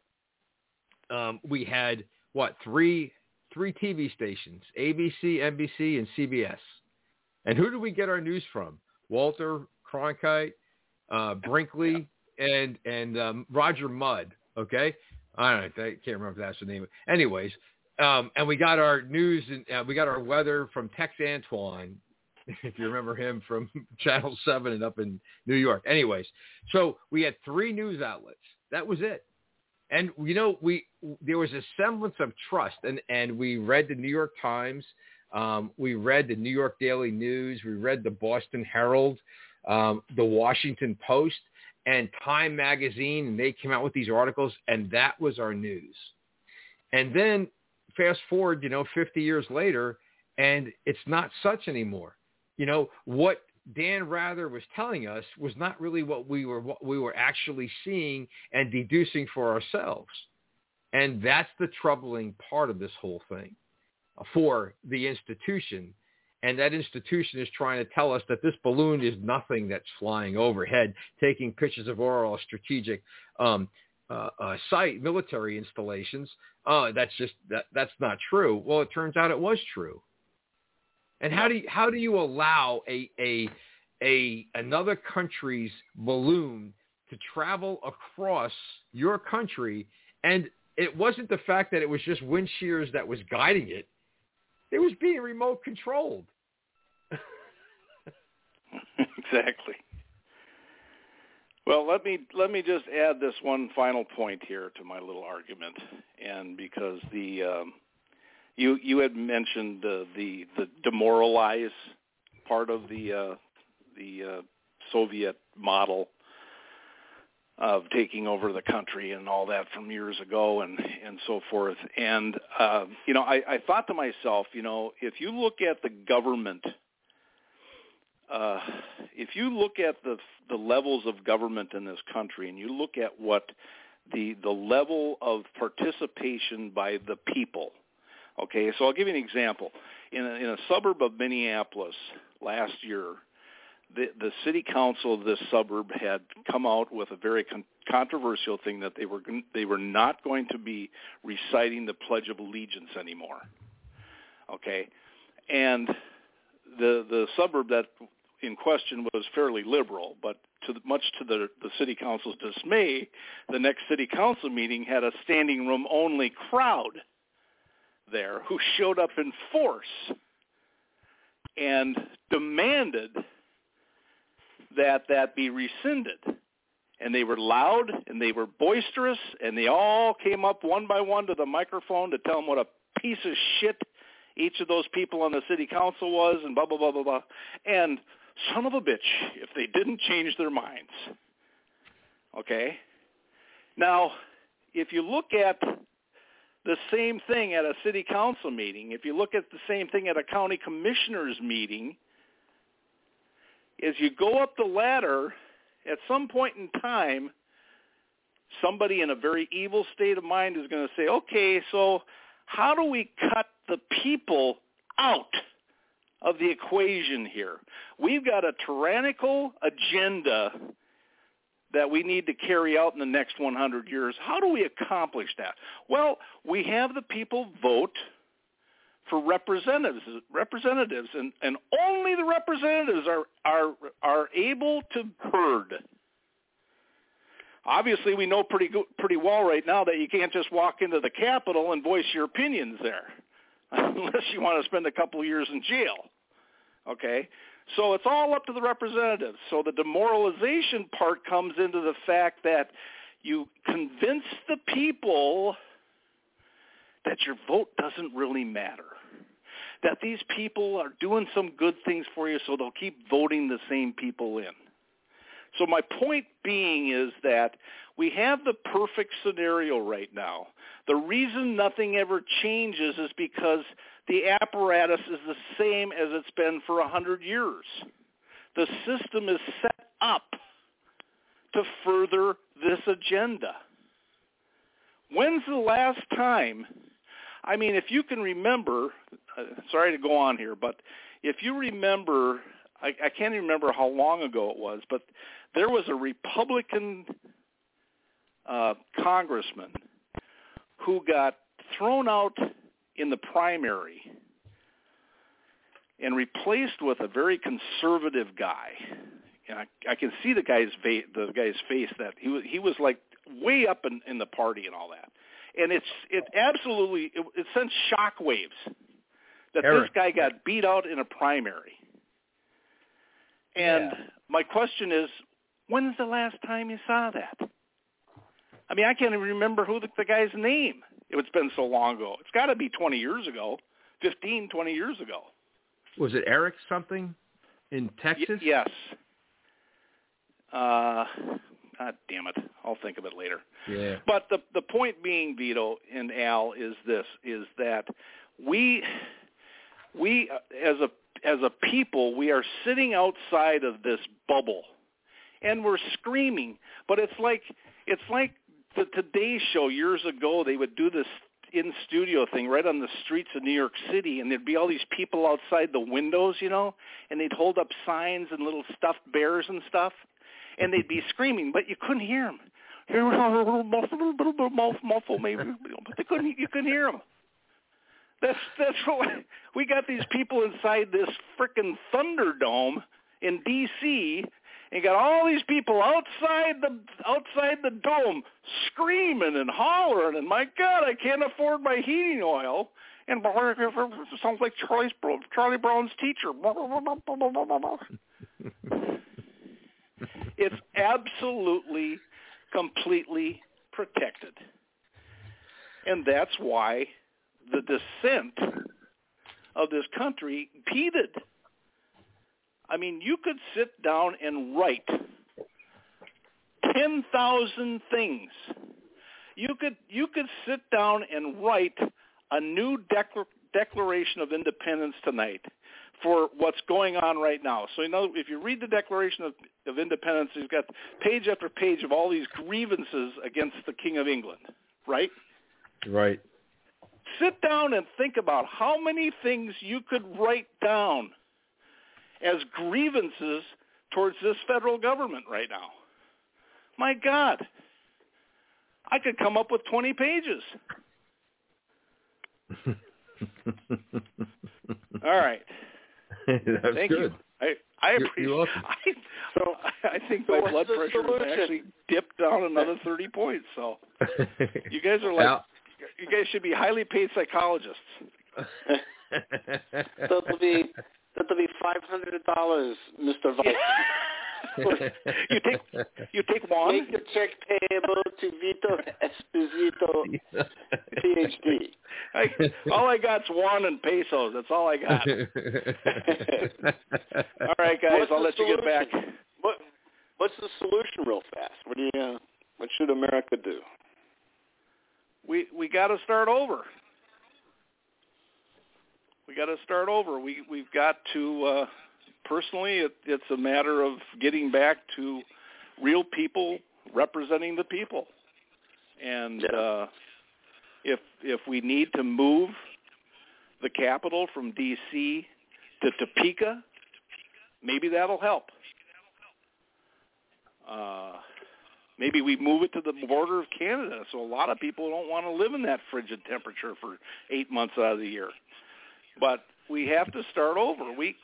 we had, three TV stations, ABC, NBC, and CBS. And who do we get our news from? Walter Cronkite, Brinkley, and Roger Mudd, okay? I don't know, I can't remember if that's the name. Anyways, and we got our news, and we got our weather from Tex Antoine, if you remember him from Channel 7 and up in New York. Anyways, so we had 3 news outlets. That was it. And, there was a semblance of trust, and we read the New York Times, we read the New York Daily News, we read the Boston Herald, the Washington Post, and Time Magazine, and they came out with these articles, and that was our news. And then fast forward, 50 years later, and it's not such anymore. What Dan Rather was telling us was not really what we were actually seeing and deducing for ourselves. And that's the troubling part of this whole thing for the institution. And that institution is trying to tell us that this balloon is nothing that's flying overhead, taking pictures of our strategic site, military installations. That's not true. Well, it turns out it was true. And how do you allow another country's balloon to travel across your country? And it wasn't the fact that it was just wind shears that was guiding it. It was being remote controlled. Exactly. Well, let me just add this one final point here to my little argument, and because you had mentioned the demoralize part of the Soviet model of taking over the country and all that from years ago and so forth. And, I thought to myself, if you look at the government, if you look at the levels of government in this country and you look at what the level of participation by the people, okay, so I'll give you an example. In a suburb of Minneapolis last year, the city council of this suburb had come out with a very controversial thing that they were not going to be reciting the Pledge of Allegiance anymore. Okay, and the suburb that in question was fairly liberal, but much to the city council's dismay, the next city council meeting had a standing room only crowd there who showed up in force and demanded that be rescinded. And they were loud and they were boisterous, and they all came up one by one to the microphone to tell them what a piece of shit each of those people on the city council was, and blah, blah, blah, blah, blah. And son of a bitch, if they didn't change their minds. Okay? Now, if you look at the same thing at a city council meeting, if you look at the same thing at a county commissioner's meeting, as you go up the ladder, at some point in time, somebody in a very evil state of mind is going to say, okay, so how do we cut the people out of the equation here? We've got a tyrannical agenda that we need to carry out in the next 100 years. How do we accomplish that? Well, we have the people vote for representatives, and only the representatives are able to herd. Obviously, we know pretty well right now that you can't just walk into the Capitol and voice your opinions there, unless you want to spend a couple of years in jail. Okay? So it's all up to the representatives. So the demoralization part comes into the fact that you convince the people that your vote doesn't really matter, that these people are doing some good things for you, so they'll keep voting the same people in. So my point being is that we have the perfect scenario right now. The reason nothing ever changes is because the apparatus is the same as it's been for 100 years. The system is set up to further this agenda. When's the last time? I mean, if you can remember, sorry to go on here, but if you remember, I can't remember how long ago it was, but there was a Republican congressman who got thrown out in the primary and replaced with a very conservative guy. And I can see the guy's face that he was like way up in the party and all that. And it sent shockwaves that Eric, this guy got beat out in a primary. And my question is, when's the last time you saw that? I mean, I can't even remember who the guy's name. It's been so long ago. It's got to be 20 years ago, 15, 20 years ago. Was it Eric something in Texas? Yes. God damn it. I'll think of it later. Yeah. But the point being, Vito and Al, is that we as a people, we are sitting outside of this bubble, and we're screaming. But it's like the Today Show years ago. They would do this in-studio thing right on the streets of New York City, and there'd be all these people outside the windows, and they'd hold up signs and little stuffed bears and stuff, and they'd be screaming, but you couldn't hear them. Muffle maybe, but you couldn't hear them. That's what we got. These people inside this frickin' Thunderdome in D.C. and got all these people outside the dome screaming and hollering, and my God, I can't afford my heating oil. And it sounds like Charlie Brown's teacher. It's absolutely, completely protected, and that's why the dissent of this country impeded. I mean, you could sit down and write 10,000 things. You could sit down and write a new Declaration of Independence tonight for what's going on right now. So, if you read the Declaration of Independence, you've got page after page of all these grievances against the King of England, right? Right. Sit down and think about how many things you could write down as grievances towards this federal government right now. My God, I could come up with 20 pages. All right. That's Thank good. you. I appreciate it. I think my blood pressure has actually dipped down another 30 points. So you guys are like, you guys should be highly paid psychologists. That'll be $500, Mr. Vice. You take one. Make a check payable to Vito Esposito, PhD. All I got's one and pesos. That's all I got. All right, guys, I'll let you get back. What's the solution, real fast? What should America do? We got to start over. We got to start over. We've got to. Personally, it's a matter of getting back to real people representing the people. And if we need to move the capital from D.C. to Topeka, maybe that'll help. Maybe we move it to the border of Canada, so a lot of people don't want to live in that frigid temperature for 8 months out of the year. But we have to start over. We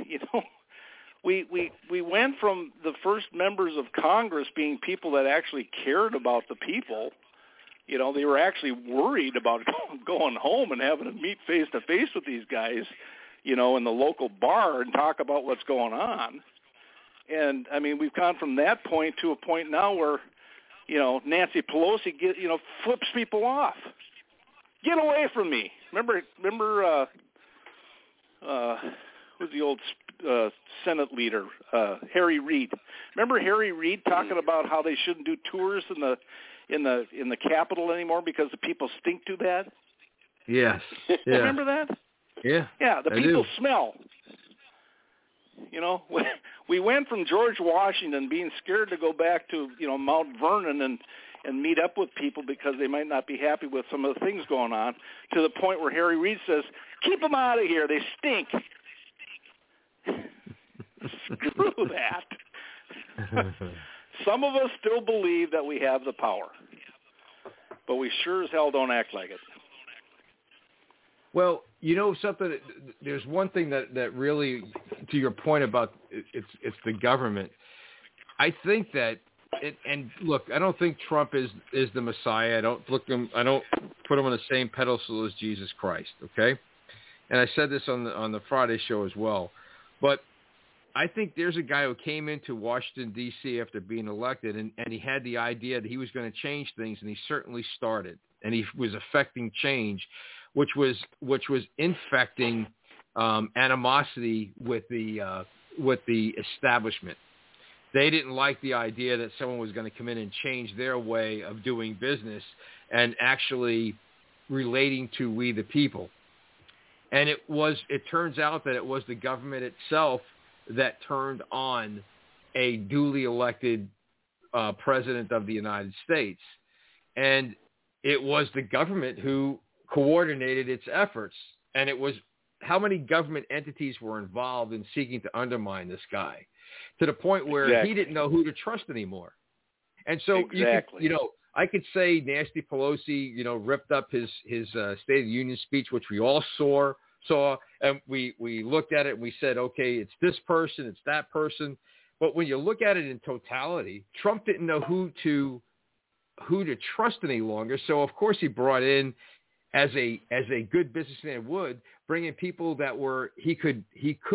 went from the first members of Congress being people that actually cared about the people. You know, they were actually worried about going home and having to meet face to face with these guys, you know, in the local bar and talk about what's going on. And I mean, we've gone from that point to a point now where, you know, Nancy Pelosi flips people off. Get away from me. Remember who's the old Senate leader, Harry Reid. Remember Harry Reid talking about how they shouldn't do tours in the Capitol anymore because the people stink too bad? Yes. Yeah. Remember that? Yeah. Yeah, the people smell. You know, we went from George Washington being scared to go back to, you know, Mount Vernon and meet up with people because they might not be happy with some of the things going on, to the point where Harry Reid says, keep them out of here, they stink. Screw that. Some of us still believe that we have the power, but we sure as hell don't act like it. Well, you know something, there's one thing that really, to your point about it's the government, I think that, and look, I don't think Trump is the Messiah. I don't put him on the same pedestal as Jesus Christ, okay? And I said this on the Friday show as well. But I think there's a guy who came into Washington, D.C. after being elected, and he had the idea that he was going to change things, and he certainly started. And he was affecting change, which was infecting animosity with the establishment. They didn't like the idea that someone was going to come in and change their way of doing business and actually relating to we the people. And it turns out that it was the government itself that turned on a duly elected president of the United States. And it was the government who coordinated its efforts. And it was how many government entities were involved in seeking to undermine this guy, to the point where he didn't know who to trust anymore. And so, I could say Nancy Pelosi, ripped up his State of the Union speech, which we all saw, and we looked at it and we said, okay, it's this person, it's that person. But when you look at it in totality, Trump didn't know who to trust any longer. So of course he brought in, as a good businessman would, bring in people that he could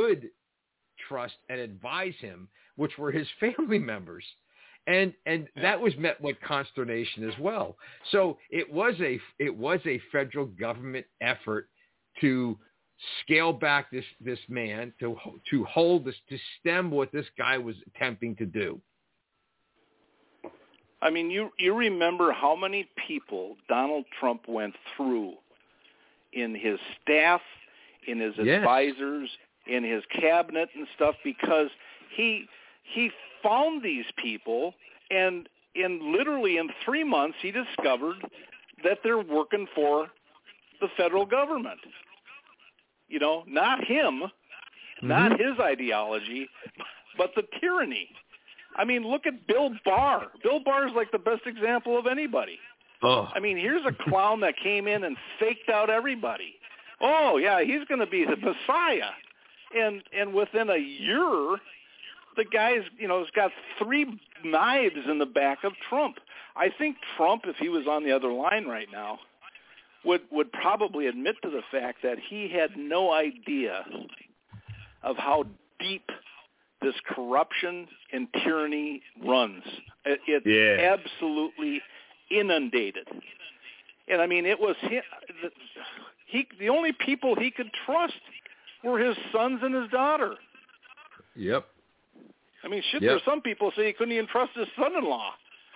trust and advise him, which were his family members. And that was met with consternation as well. So it was a federal government effort to scale back this man, to hold this, to stem what this guy was attempting to do. I mean, you remember how many people Donald Trump went through in his staff, in his advisors, in his cabinet and stuff, because he found these people, and literally in 3 months he discovered that they're working for the federal government. Not him, not his ideology, but the tyranny. I mean, look at Bill Barr. Bill Barr is like the best example of anybody. Oh. I mean, here's a clown that came in and faked out everybody. Oh, yeah, he's going to be the Messiah. And within a year, the guy's, has got 3 knives in the back of Trump. I think Trump, if he was on the other line right now, would probably admit to the fact that he had no idea of how deep this corruption and tyranny runs. It's absolutely inundated. And I mean, it was the only people he could trust were his sons and his daughter. Yep. I mean, there's some people say he couldn't even trust his son-in-law.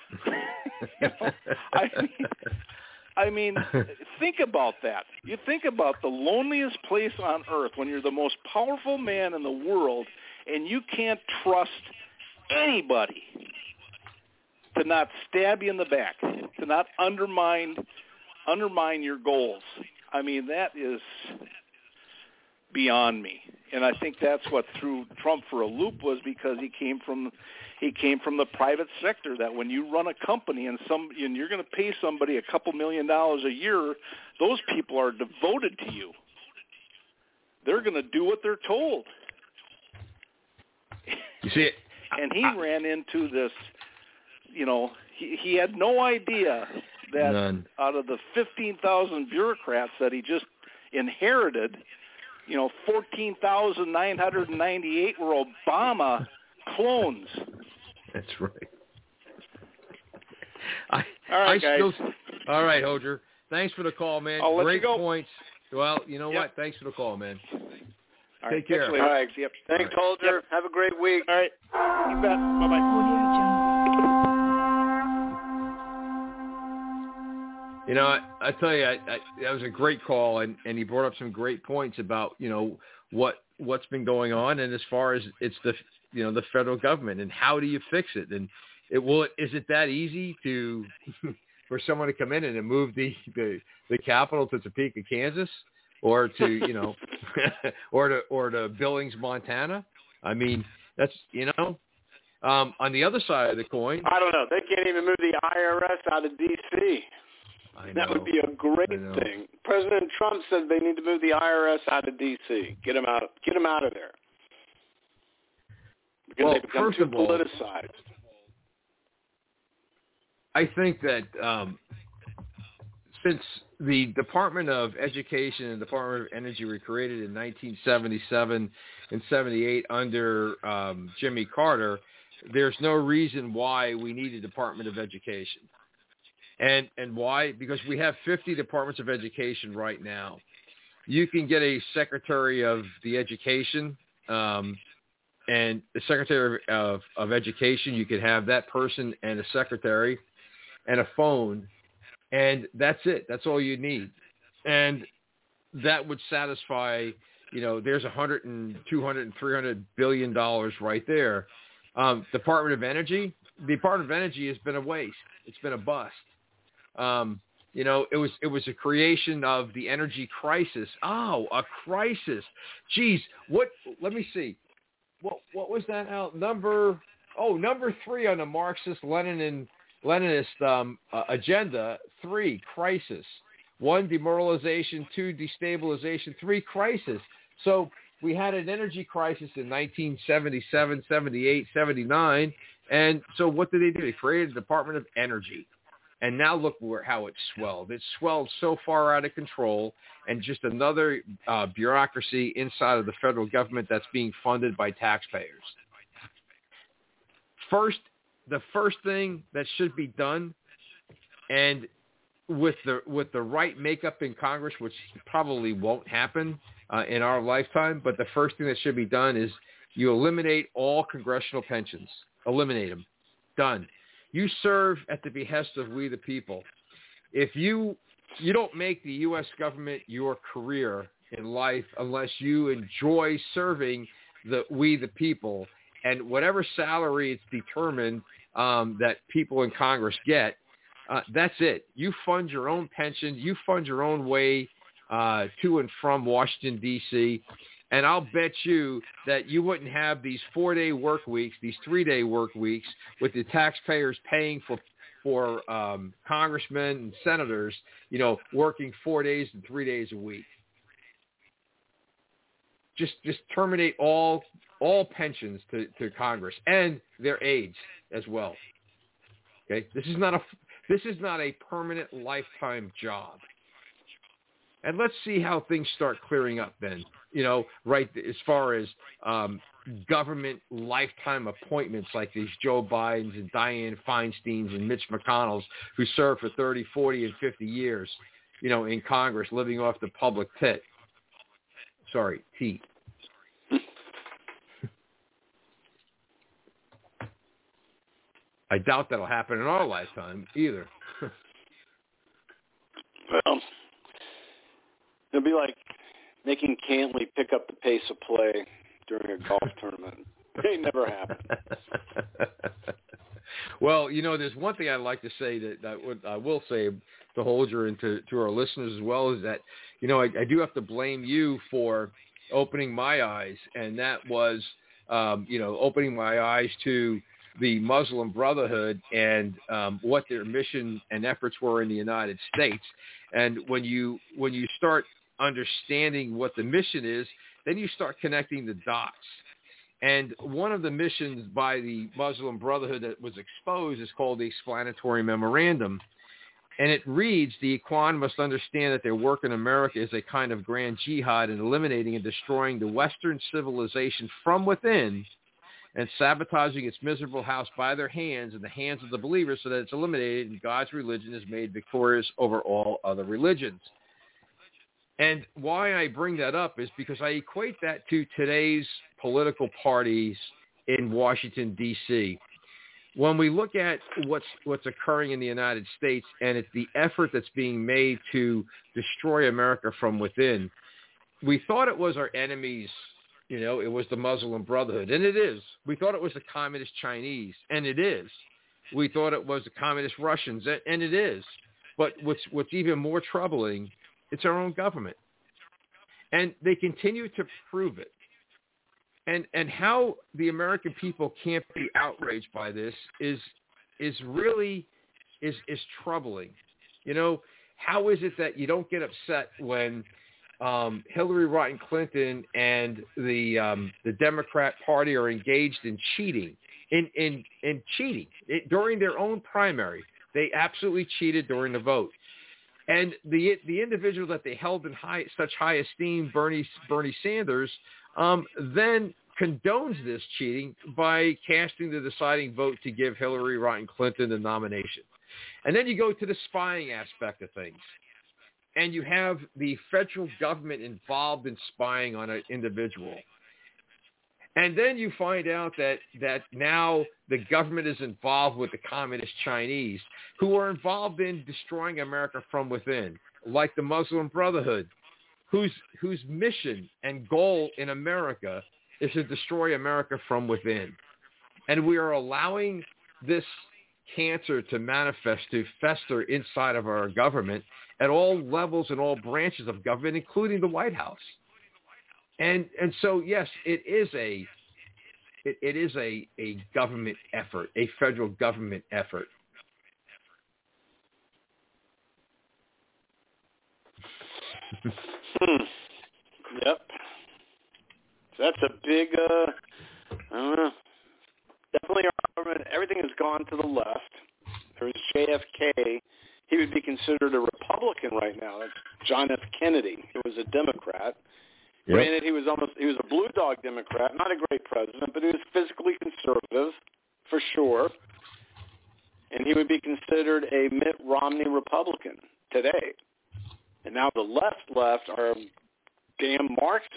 I mean, think about that. You think about the loneliest place on earth when you're the most powerful man in the world and you can't trust anybody to not stab you in the back, to not undermine your goals. I mean, that is beyond me. And I think that's what threw Trump for a loop, was because he came from the private sector, that when you run a company and you're going to pay somebody $2 million a year, those people are devoted to you. They're going to do what they're told. You see it? And he ran into this, he had no idea that out of the 15,000 bureaucrats that he just inherited, 14,998 were Obama clones. That's right. All right, guys. All right, Hojer. Thanks for the call, man. I'll let Great you go. points. Well, you know what? Thanks for the call, man. All Take care. All right. Yep. Thanks, Hojer. Yep. Have a great week. All right. You bet. Bye-bye. I tell you, that was a great call, and he brought up some great points about, what's been going on, and as far as it's the federal government, and how do you fix it? And is it that easy for someone to come in and move the capital to Topeka, Kansas, or to or to Billings, Montana? I mean, that's on the other side of the coin. I don't know. They can't even move the IRS out of D.C. That would be a great thing. President Trump said they need to move the IRS out of D.C. Get them out of there. Because they become too politicized. I think that since the Department of Education and Department of Energy were created in 1977 and 78 under Jimmy Carter, there's no reason why we need a Department of Education. And why? Because we have 50 departments of education right now. You can get a Secretary of the Education, and the Secretary of Education, you could have that person and a secretary and a phone, and that's it. That's all you need. And that would satisfy, there's $100 and $200 and $300 billion right there. The Department of Energy has been a waste. It's been a bust. It was a creation of the energy crisis. Oh, a crisis. Geez, let me see. What was that out? Number 3 on the Marxist-Leninist agenda. 3, crisis. 1, demoralization. 2, destabilization. 3, crisis. So we had an energy crisis in 1977, 78, 79. And so what did they do? They created the Department of Energy. And now look how it swelled. It swelled so far out of control, and just another bureaucracy inside of the federal government that's being funded by taxpayers. The first thing that should be done, and with the right makeup in Congress, which probably won't happen in our lifetime, but the first thing that should be done is you eliminate all congressional pensions. Eliminate them. Done. You serve at the behest of we the people. If you don't make the U.S. government your career in life unless you enjoy serving we the people, and whatever salary it's determined that people in Congress get, that's it. You fund your own pension. You fund your own way to and from Washington, D.C., and I'll bet you that you wouldn't have these 4-day work weeks, these 3-day work weeks, with the taxpayers paying for congressmen and senators, working 4 days and 3 days a week. Just terminate all pensions to Congress and their aides as well. Okay, this is not a permanent lifetime job. And let's see how things start clearing up then, right, as far as government lifetime appointments like these Joe Bidens and Dianne Feinsteins and Mitch McConnells who served for 30, 40, and 50 years, in Congress, living off the public tit. Sorry, tea. I doubt that'll happen in our lifetime either. Well, it'll be like making Cantley pick up the pace of play during a golf tournament. It never happened. Well, there's one thing I'd like to say I will say to Holger and to our listeners as well is that, I do have to blame you for opening my eyes, and that was, opening my eyes to the Muslim Brotherhood and what their mission and efforts were in the United States. And when you start understanding what the mission is, then you start connecting the dots. And one of the missions by the Muslim Brotherhood that was exposed is called the Explanatory Memorandum. And it reads, the Ikhwan must understand that their work in America is a kind of grand jihad in eliminating and destroying the Western civilization from within and sabotaging its miserable house by their hands and the hands of the believers so that it's eliminated and God's religion is made victorious over all other religions. And why I bring that up is because I equate that to today's political parties in Washington, D.C. When we look at what's occurring in the United States, and it's the effort that's being made to destroy America from within, we thought it was our enemies, it was the Muslim Brotherhood, and it is. We thought it was the communist Chinese, and it is. We thought it was the communist Russians, and it is. But what's even more troubling, it's our own government. And they continue to prove it. And how the American people can't be outraged by this is really troubling. How is it that you don't get upset when Hillary Rodham Clinton and the Democrat Party are engaged in cheating, in cheating during their own primary? They absolutely cheated during the vote. And the individual that they held in such high esteem, Bernie Sanders, then condones this cheating by casting the deciding vote to give Hillary Rodham Clinton the nomination. And then you go to the spying aspect of things. And you have the federal government involved in spying on an individual. And then you find out that now the government is involved with the communist Chinese, who are involved in destroying America from within, like the Muslim Brotherhood, whose mission and goal in America is to destroy America from within. And we are allowing this cancer to manifest, to fester inside of our government at all levels and all branches of government, including the White House. And so, yes, it is a government effort, a federal government effort. Yep. So that's a big, I don't know. Definitely our government, everything has gone to the left. There's JFK. He would be considered a Republican right now. That's John F. Kennedy, who was a Democrat. Yep. Granted, he was a blue dog Democrat, not a great president, but he was physically conservative, for sure. And he would be considered a Mitt Romney Republican today. And now the left are damn Marxists.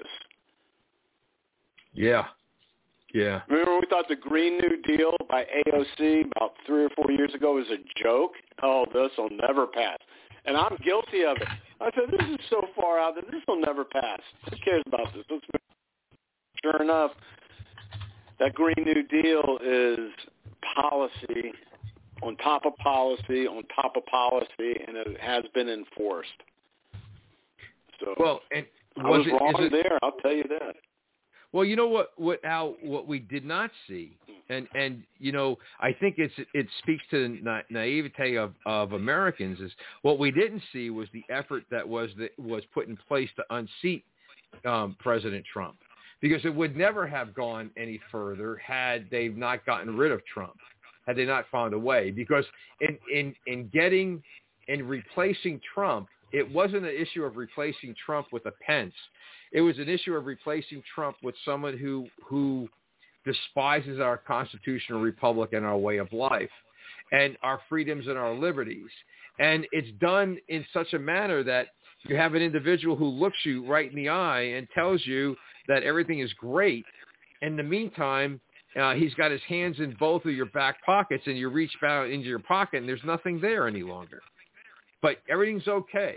Yeah. Yeah. Remember when we thought the Green New Deal by AOC about 3 or 4 years ago was a joke? Oh, this will never pass. And I'm guilty of it. I said, this is so far out that this will never pass. Who cares about this? Sure enough, that Green New Deal is policy on top of policy on top of policy, and it has been enforced. So well, and I was wrong there, I'll tell you that. Well, you know what we did not see, and I think it speaks to the naivete of Americans, is what we didn't see was the effort that was put in place to unseat President Trump, because it would never have gone any further had they not gotten rid of Trump, had they not found a way. Because in replacing Trump it wasn't an issue of replacing Trump with a Pence. It was an issue of replacing Trump with someone who despises our constitutional republic and our way of life and our freedoms and our liberties. And it's done in such a manner that you have an individual who looks you right in the eye and tells you that everything is great. In the meantime, he's got his hands in both of your back pockets, and you reach down into your pocket, and there's nothing there any longer. But everything's okay.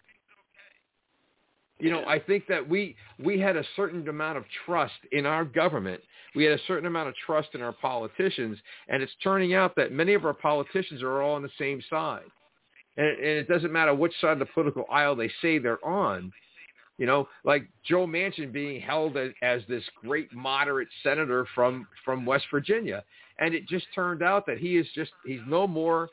You know, I think that we had a certain amount of trust in our government. We had a certain amount of trust in our politicians, and it's turning out that many of our politicians are all on the same side. And it doesn't matter which side of the political aisle they say they're on. You know, like Joe Manchin being held as this great moderate senator from West Virginia. And it just turned out that he's no more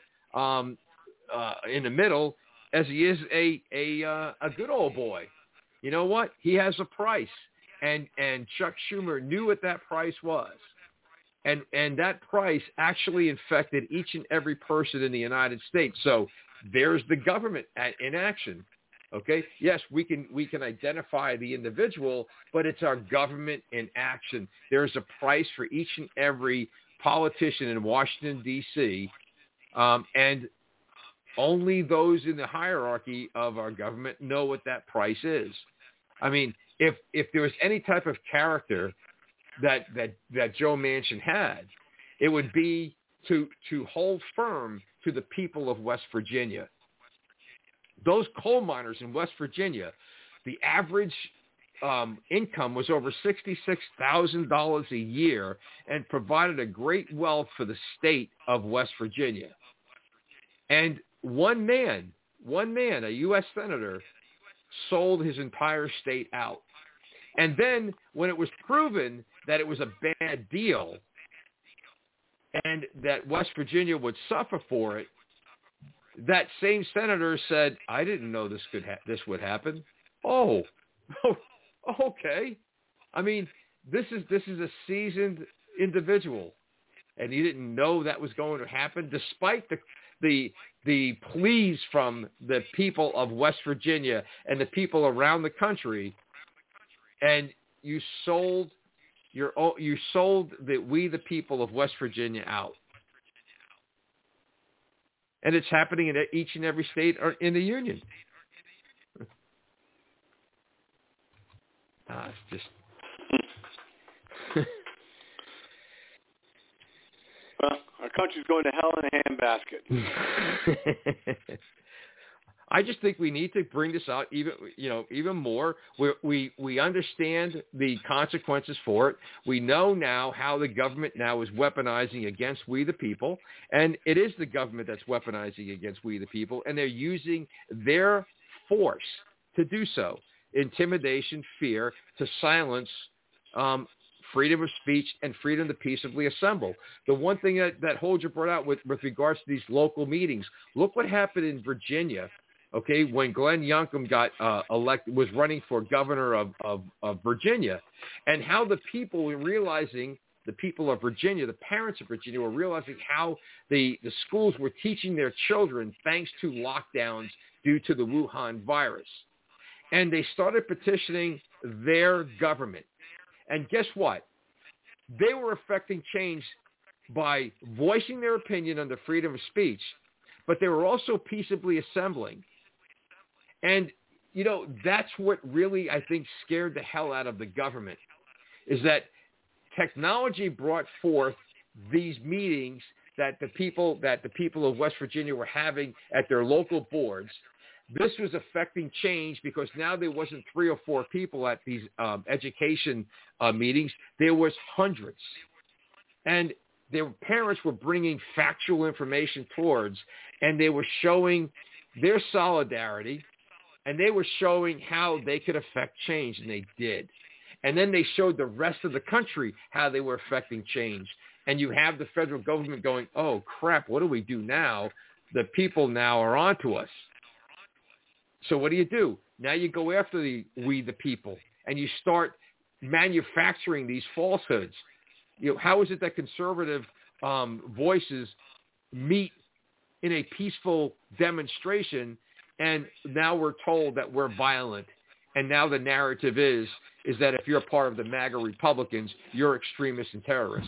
in the middle as he is a good old boy. You know what? He has a price. And Chuck Schumer knew what that price was. And that price actually infected each and every person in the United States. So there's the government in action. Okay. Yes, we can identify the individual, but it's our government in action. There's a price for each and every politician in Washington, D.C., and only those in the hierarchy of our government know what that price is. I mean, if there was any type of character that Joe Manchin had, it would be to hold firm to the people of West Virginia. Those coal miners in West Virginia, the average income was over $66,000 a year and provided a great wealth for the state of West Virginia. And one man, a U.S. senator, sold his entire state out. And then when it was proven that it was a bad deal and that West Virginia would suffer for it, that same senator said, "I didn't know this would happen." Oh, okay. I mean, this is a seasoned individual, and he didn't know that was going to happen, despite the pleas from the people of West Virginia and the people around the country. And you sold we the people of West Virginia out. And it's happening in each and every state in the union. It's just... Well, our country's going to hell in a handbasket. I just think we need to bring this out even more. We understand the consequences for it. We know now how the government now is weaponizing against we the people, and it is the government that's weaponizing against we the people, and they're using their force to do so. Intimidation, fear, to silence freedom of speech and freedom to peaceably assemble. The one thing that Holger brought out with regards to these local meetings, look what happened in Virginia. Okay, when Glenn Youngkin got elected, was running for governor of Virginia, and how the people were realizing, the people of Virginia, the parents of Virginia were realizing how the schools were teaching their children thanks to lockdowns due to the Wuhan virus. And they started petitioning their government. And guess what? They were affecting change by voicing their opinion on the freedom of speech, but they were also peaceably assembling. And, that's what really, I think, scared the hell out of the government, is that technology brought forth these meetings that the people of West Virginia were having at their local boards. This was affecting change because now there wasn't 3 or 4 people at these education meetings. There was hundreds. And their parents were bringing factual information towards, and they were showing their solidarity, and they were showing how they could affect change, and they did. And then they showed the rest of the country how they were affecting change. And you have the federal government going, oh, crap, what do we do now? The people now are onto us. So what do? Now you go after we the people, and you start manufacturing these falsehoods. How is it that conservative voices meet in a peaceful demonstration, And now we're told that we're violent. And now the narrative is that if you're part of the MAGA Republicans, you're extremists and terrorists.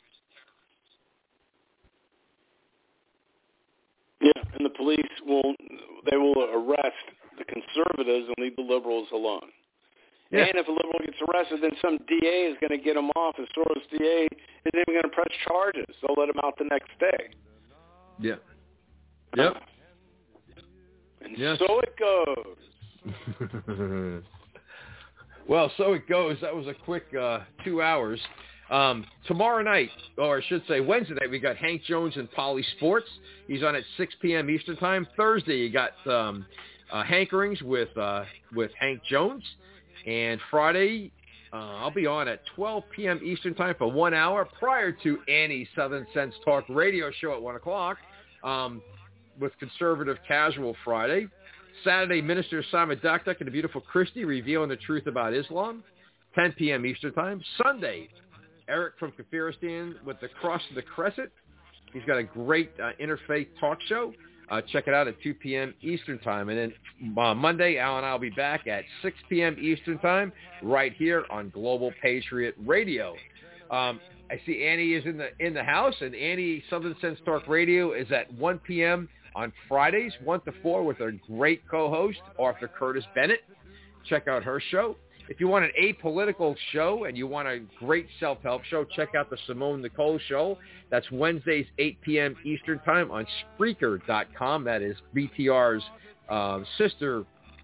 Yeah, and the police will arrest the conservatives and leave the liberals alone. Yeah. And if a liberal gets arrested, then some DA is going to get him off. And Soros DA isn't even going to press charges. They'll let him out the next day. Yeah. Yep. And so it goes. Well, so it goes. That was a quick 2 hours. Tomorrow night, or I should say Wednesday night, we got Hank Jones and Polly Sports. He's on at 6 p.m. Eastern Time. Thursday, you got Hankerings with Hank Jones. And Friday, I'll be on at 12 p.m. Eastern Time for 1 hour prior to Annie's Southern Sense Talk radio show at 1 o'clock with Conservative Casual Friday. Saturday, Minister Simon Dakdak and the beautiful Christy revealing the truth about Islam, 10 p.m. Eastern Time. Sunday, Eric from Kafiristan with the Cross of the Crescent. He's got a great interfaith talk show. Check it out at 2 p.m. Eastern Time. And then Monday, Al and I will be back at 6 p.m. Eastern Time right here on Global Patriot Radio. I see Annie is in the house, and Annie Southern Sense Talk Radio is at 1 p.m. on Fridays, 1 to 4, with our great co-host, Arthur Curtis Bennett. Check out her show. If you want an apolitical show and you want a great self-help show, check out the Simone Nicole Show. That's Wednesdays, 8 p.m. Eastern Time on Spreaker.com. That is BTR's sister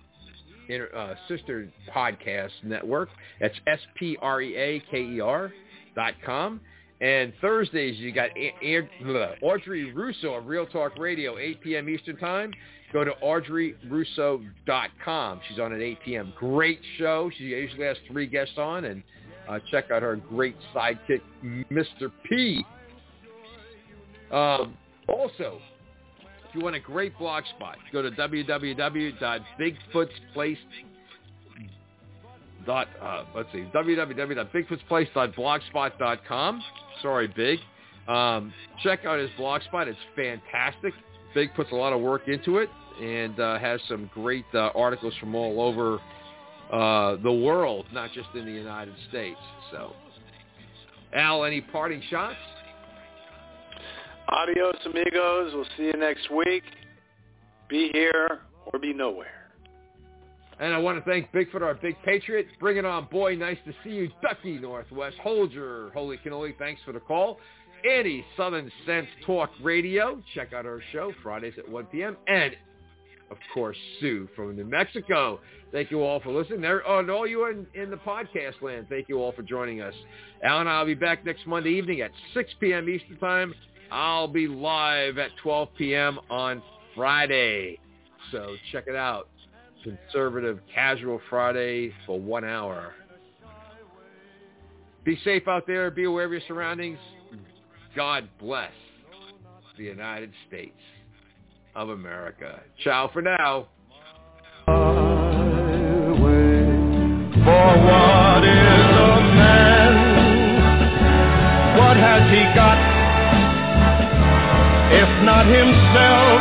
podcast network. That's SPREAKER.com. And Thursdays, you got Audrey Russo of Real Talk Radio, 8 p.m. Eastern Time. Go to AudreyRusso.com. She's on at 8 p.m. Great show. She usually has 3 guests on, and check out her great sidekick, Mr. P. Also, if you want a great blog spot, go to www.bigfootsplace.blogspot.com. Sorry, Big. Check out his blog spot. It's fantastic. Big puts a lot of work into it and has some great articles from all over the world, not just in the United States. So, Al, any parting shots? Adios, amigos. We'll see you next week. Be here or be nowhere. And I want to thank Bigfoot, our big patriot. Bring it on, boy. Nice to see you. Ducky Northwest. Holger, holy cannoli. Thanks for the call. Annie, Southern Sense Talk Radio. Check out our show Fridays at 1 p.m. And, of course, Sue from New Mexico. Thank you all for listening. And all you in the podcast land, thank you all for joining us. Al and I will be back next Monday evening at 6 p.m. Eastern Time. I'll be live at 12 p.m. on Friday. So check it out. Conservative Casual Friday for 1 hour. Be safe out there. Be aware of your surroundings. God bless the United States of America. Ciao for now. For what is a man? What has he got? If not himself,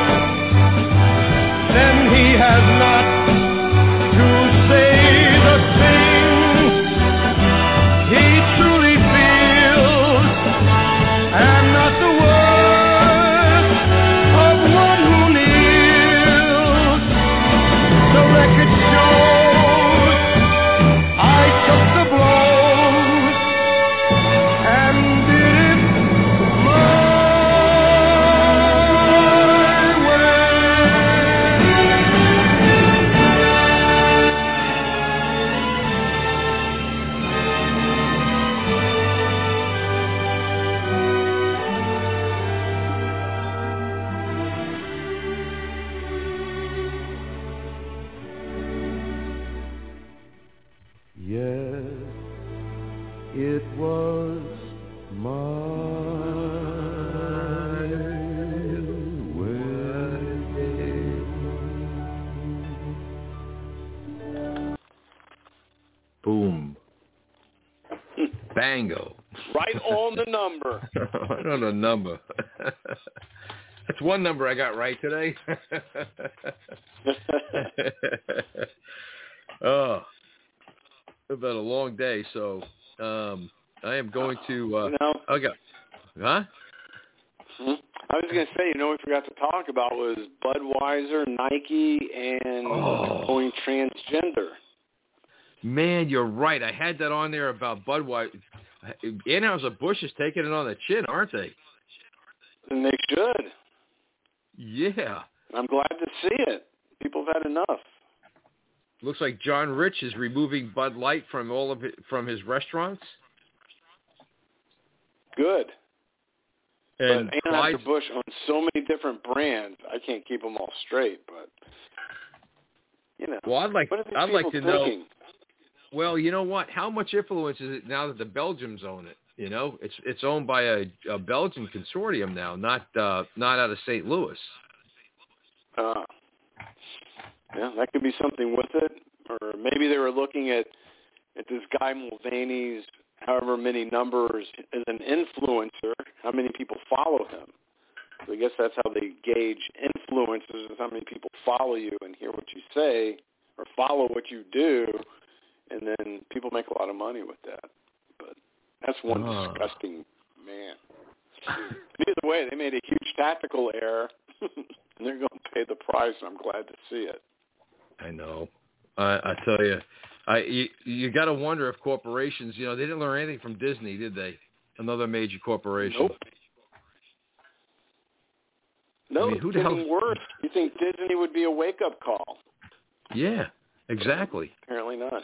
then he has not to say the things he truly feels, and not the words of one who kneels. The record shows I took the blows and did it my it was my way. Boom. Bango. Right on the number. Right on the number. That's one number I got right today. Oh, it's been a long day, so I am going to. Okay, huh? I was going to say, we forgot to talk about was Budweiser, Nike, and going transgender. Man, you're right. I had that on there about Budweiser. Anheuser-Busch is taking it on the chin, aren't they? And they should. Yeah. I'm glad to see it. People have had enough. Looks like John Rich is removing Bud Light from his restaurants. Good. And but Anheuser-Busch owns so many different brands. I can't keep them all straight, but Well, I'd like to know. thinking? Well, you know what? How much influence is it now that the Belgians own it? It's owned by a Belgian consortium now, not out of St. Louis. Yeah, that could be something with it, or maybe they were looking at this guy Mulvaney's however many numbers as an influencer, how many people follow him. So I guess that's how they gauge influencers, is how many people follow you and hear what you say or follow what you do, and then people make a lot of money with that. But that's one disgusting man. Either way, they made a huge tactical error, and they're going to pay the price, and I'm glad to see it. I know. I tell you. You got to wonder if corporations, they didn't learn anything from Disney, did they? Another major corporation. Nope. No, it's getting worse. You think Disney would be a wake-up call? Yeah, exactly. Apparently not.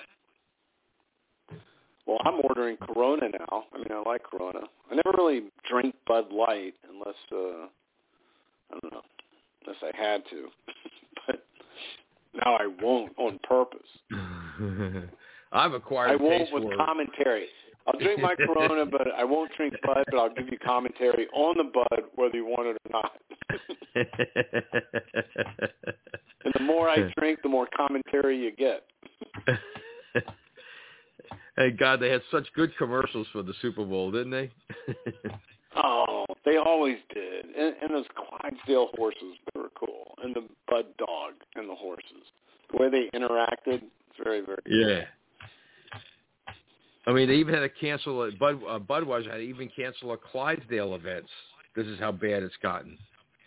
Well, I'm ordering Corona now. I mean, I like Corona. I never really drink Bud Light unless, I don't know, unless I had to. But now I won't on purpose. I've acquired. I won't with commentary. I'll drink my Corona, but I won't drink Bud. But I'll give you commentary on the Bud, whether you want it or not. And the more I drink, the more commentary you get. Hey, God, they had such good commercials for the Super Bowl, didn't they? Oh, they always did. And those Clydesdale horses, they were cool. And the Bud dog and the horses. The way they interacted, it's very, very cool. Yeah. I mean, they even had to cancel Budweiser had to even cancel a Clydesdale events. This is how bad it's gotten.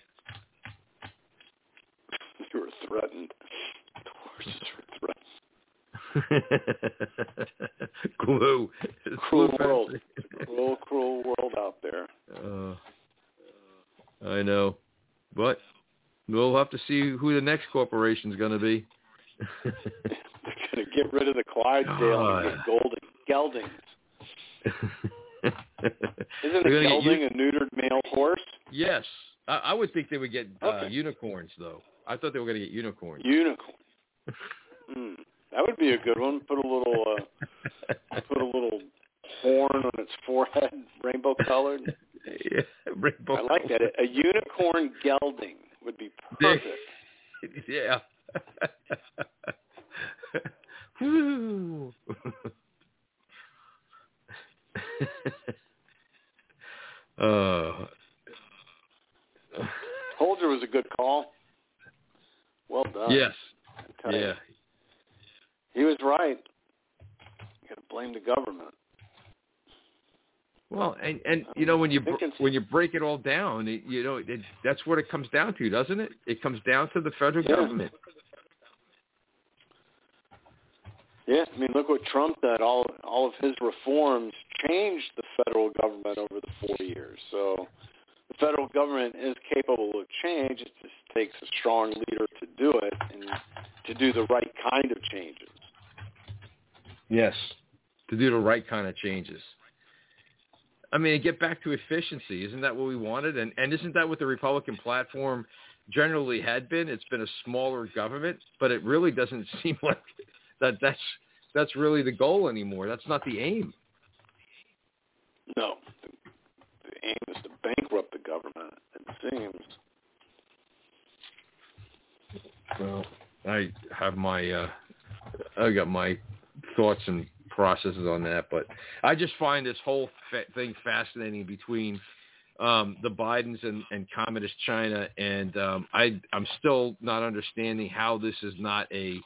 You were threatened. The horses were threatened. Glue. Cruel world. Cruel world out there. I know. But we'll have to see who the next corporation's going to be. They're going to get rid of the Clydesdale and get geldings. Isn't a gelding a neutered male horse? Yes. I would think they would get unicorns, though. I thought they were going to get unicorns. Unicorn. That would be a good one. Put a little horn on its forehead, rainbow colored. Yeah, rainbow. I like that. A unicorn gelding would be perfect. Yeah. Holder was a good call. Well done. Yes. Yeah. He was right. You got to blame the government. Well, and when you break it all down, that's what it comes down to, doesn't it? It comes down to the federal government. Yeah, I mean, look what Trump did. All of his reforms changed the federal government over the 4 years. So the federal government is capable of change. It just takes a strong leader to do it and to do the right kind of changes. Yes, to do the right kind of changes. I mean, get back to efficiency. Isn't that what we wanted? And isn't that what the Republican platform generally had been? It's been a smaller government, but it really doesn't seem like that's really the goal anymore. That's not the aim. No. The aim is to bankrupt the government, it seems. Well, I have I got my thoughts and processes on that, but I just find this whole thing fascinating between the Bidens and communist China, and I'm still not understanding how this is not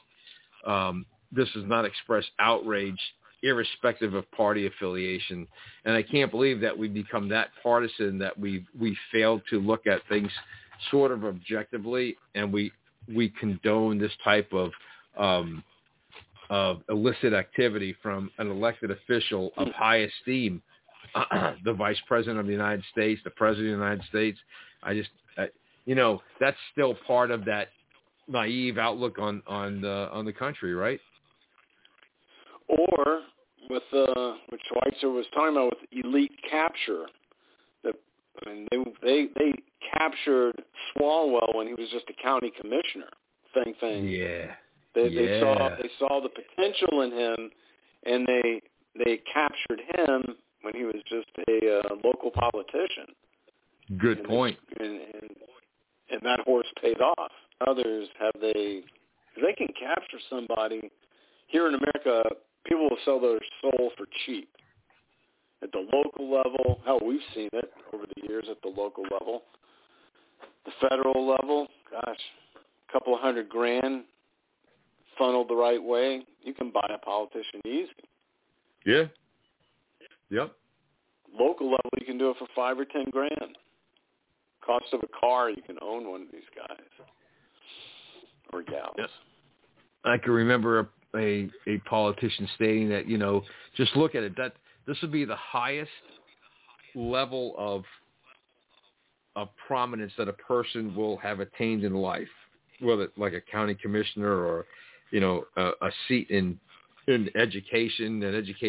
expressed outrage, irrespective of party affiliation. And I can't believe that we've become that partisan, that we failed to look at things sort of objectively, and we condone this type of illicit activity from an elected official of high esteem, the Vice President of the United States, the President of the United States. That's still part of that naive outlook on the country, right? Or with what Schweitzer was talking about with elite capture, they captured Swalwell when he was just a county commissioner. Same thing. Yeah. They saw the potential in him, and they captured him when he was just a local politician. Good point. And that horse paid off. Others they can capture somebody. Here in America, people will sell their soul for cheap. At the local level, hell, we've seen it over the years at the local level. The federal level, gosh, a couple of $100,000 funneled the right way, you can buy a politician easy. Yeah. Yep. Local level, you can do it for $5,000 or $10,000. Cost of a car, you can own one of these guys or gals. Yes. I can remember a politician stating that, just look at it, that this would be the highest level of prominence that a person will have attained in life, whether like a county commissioner or, a seat in education,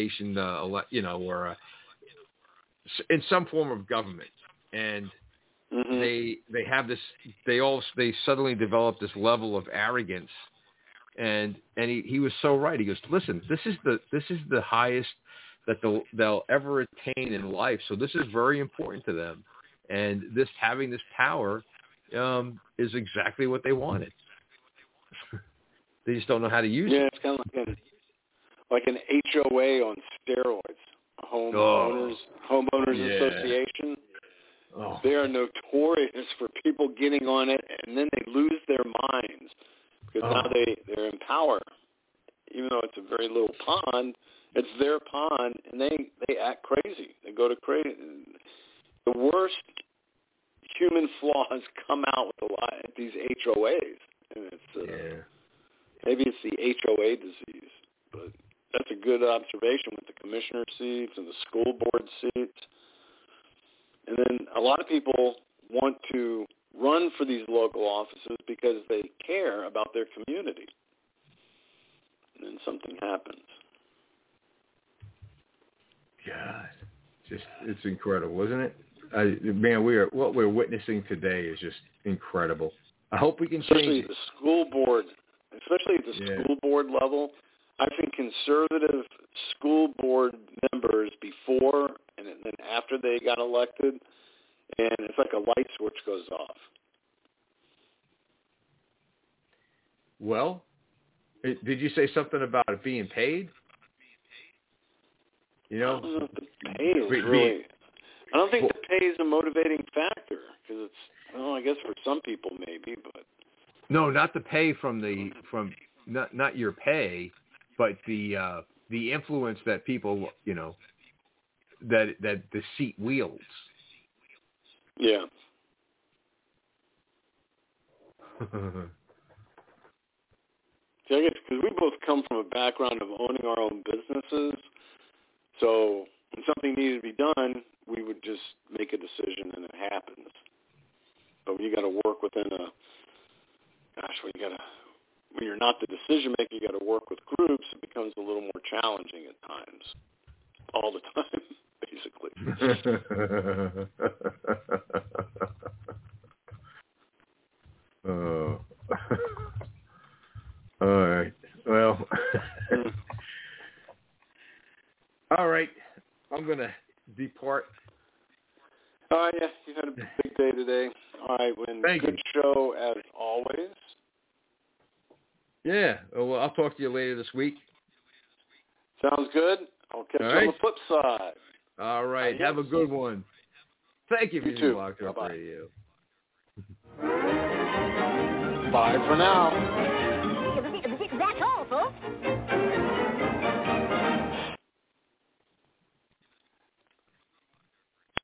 or in some form of government. And they have this, they suddenly develop this level of arrogance. And he was so right. He goes, listen, this is the highest that they'll ever attain in life. So this is very important to them. And having this power is exactly what they wanted. They just don't know how to use it. Yeah, it's kind of like an HOA on steroids, homeowners association. Oh. They are notorious for people getting on it, and then they lose their minds because now they're in power. Even though it's a very little pond, it's their pond, and they act crazy. They go to crazy. The worst human flaws come out with a lot at these HOAs, and it's maybe it's the HOA disease, but that's a good observation with the commissioner seats and the school board seats. And then a lot of people want to run for these local offices because they care about their community. And then something happens. God, it's incredible, isn't it? What we're witnessing today is just incredible. I hope we can especially change at the school board, especially at the school board level. I've seen conservative school board members before and then after they got elected, and it's like a light switch goes off. Well, did you say something about it being paid? I don't know if the pay is really. I don't think the pay is a motivating factor because it's. Well, I guess for some people maybe, but. No, not the pay not your pay, but the influence that people that the seat wields. Yeah. See, I guess because we both come from a background of owning our own businesses, so when something needed to be done, we would just make a decision and it happens. But when you got to work within when you're not the decision maker, you got to work with groups. It becomes a little more challenging at times, all the time, basically. Oh. All right. Well. All right. I'm gonna depart. All right. Yeah, you had a big day today. All right. Thank good you. show as always. Yeah. Well, I'll talk to you later this week. Sounds good. I'll catch you on the flip side. All right. Have a good one. Thank you for using Blog Talk Bye-bye. Radio. Bye for now.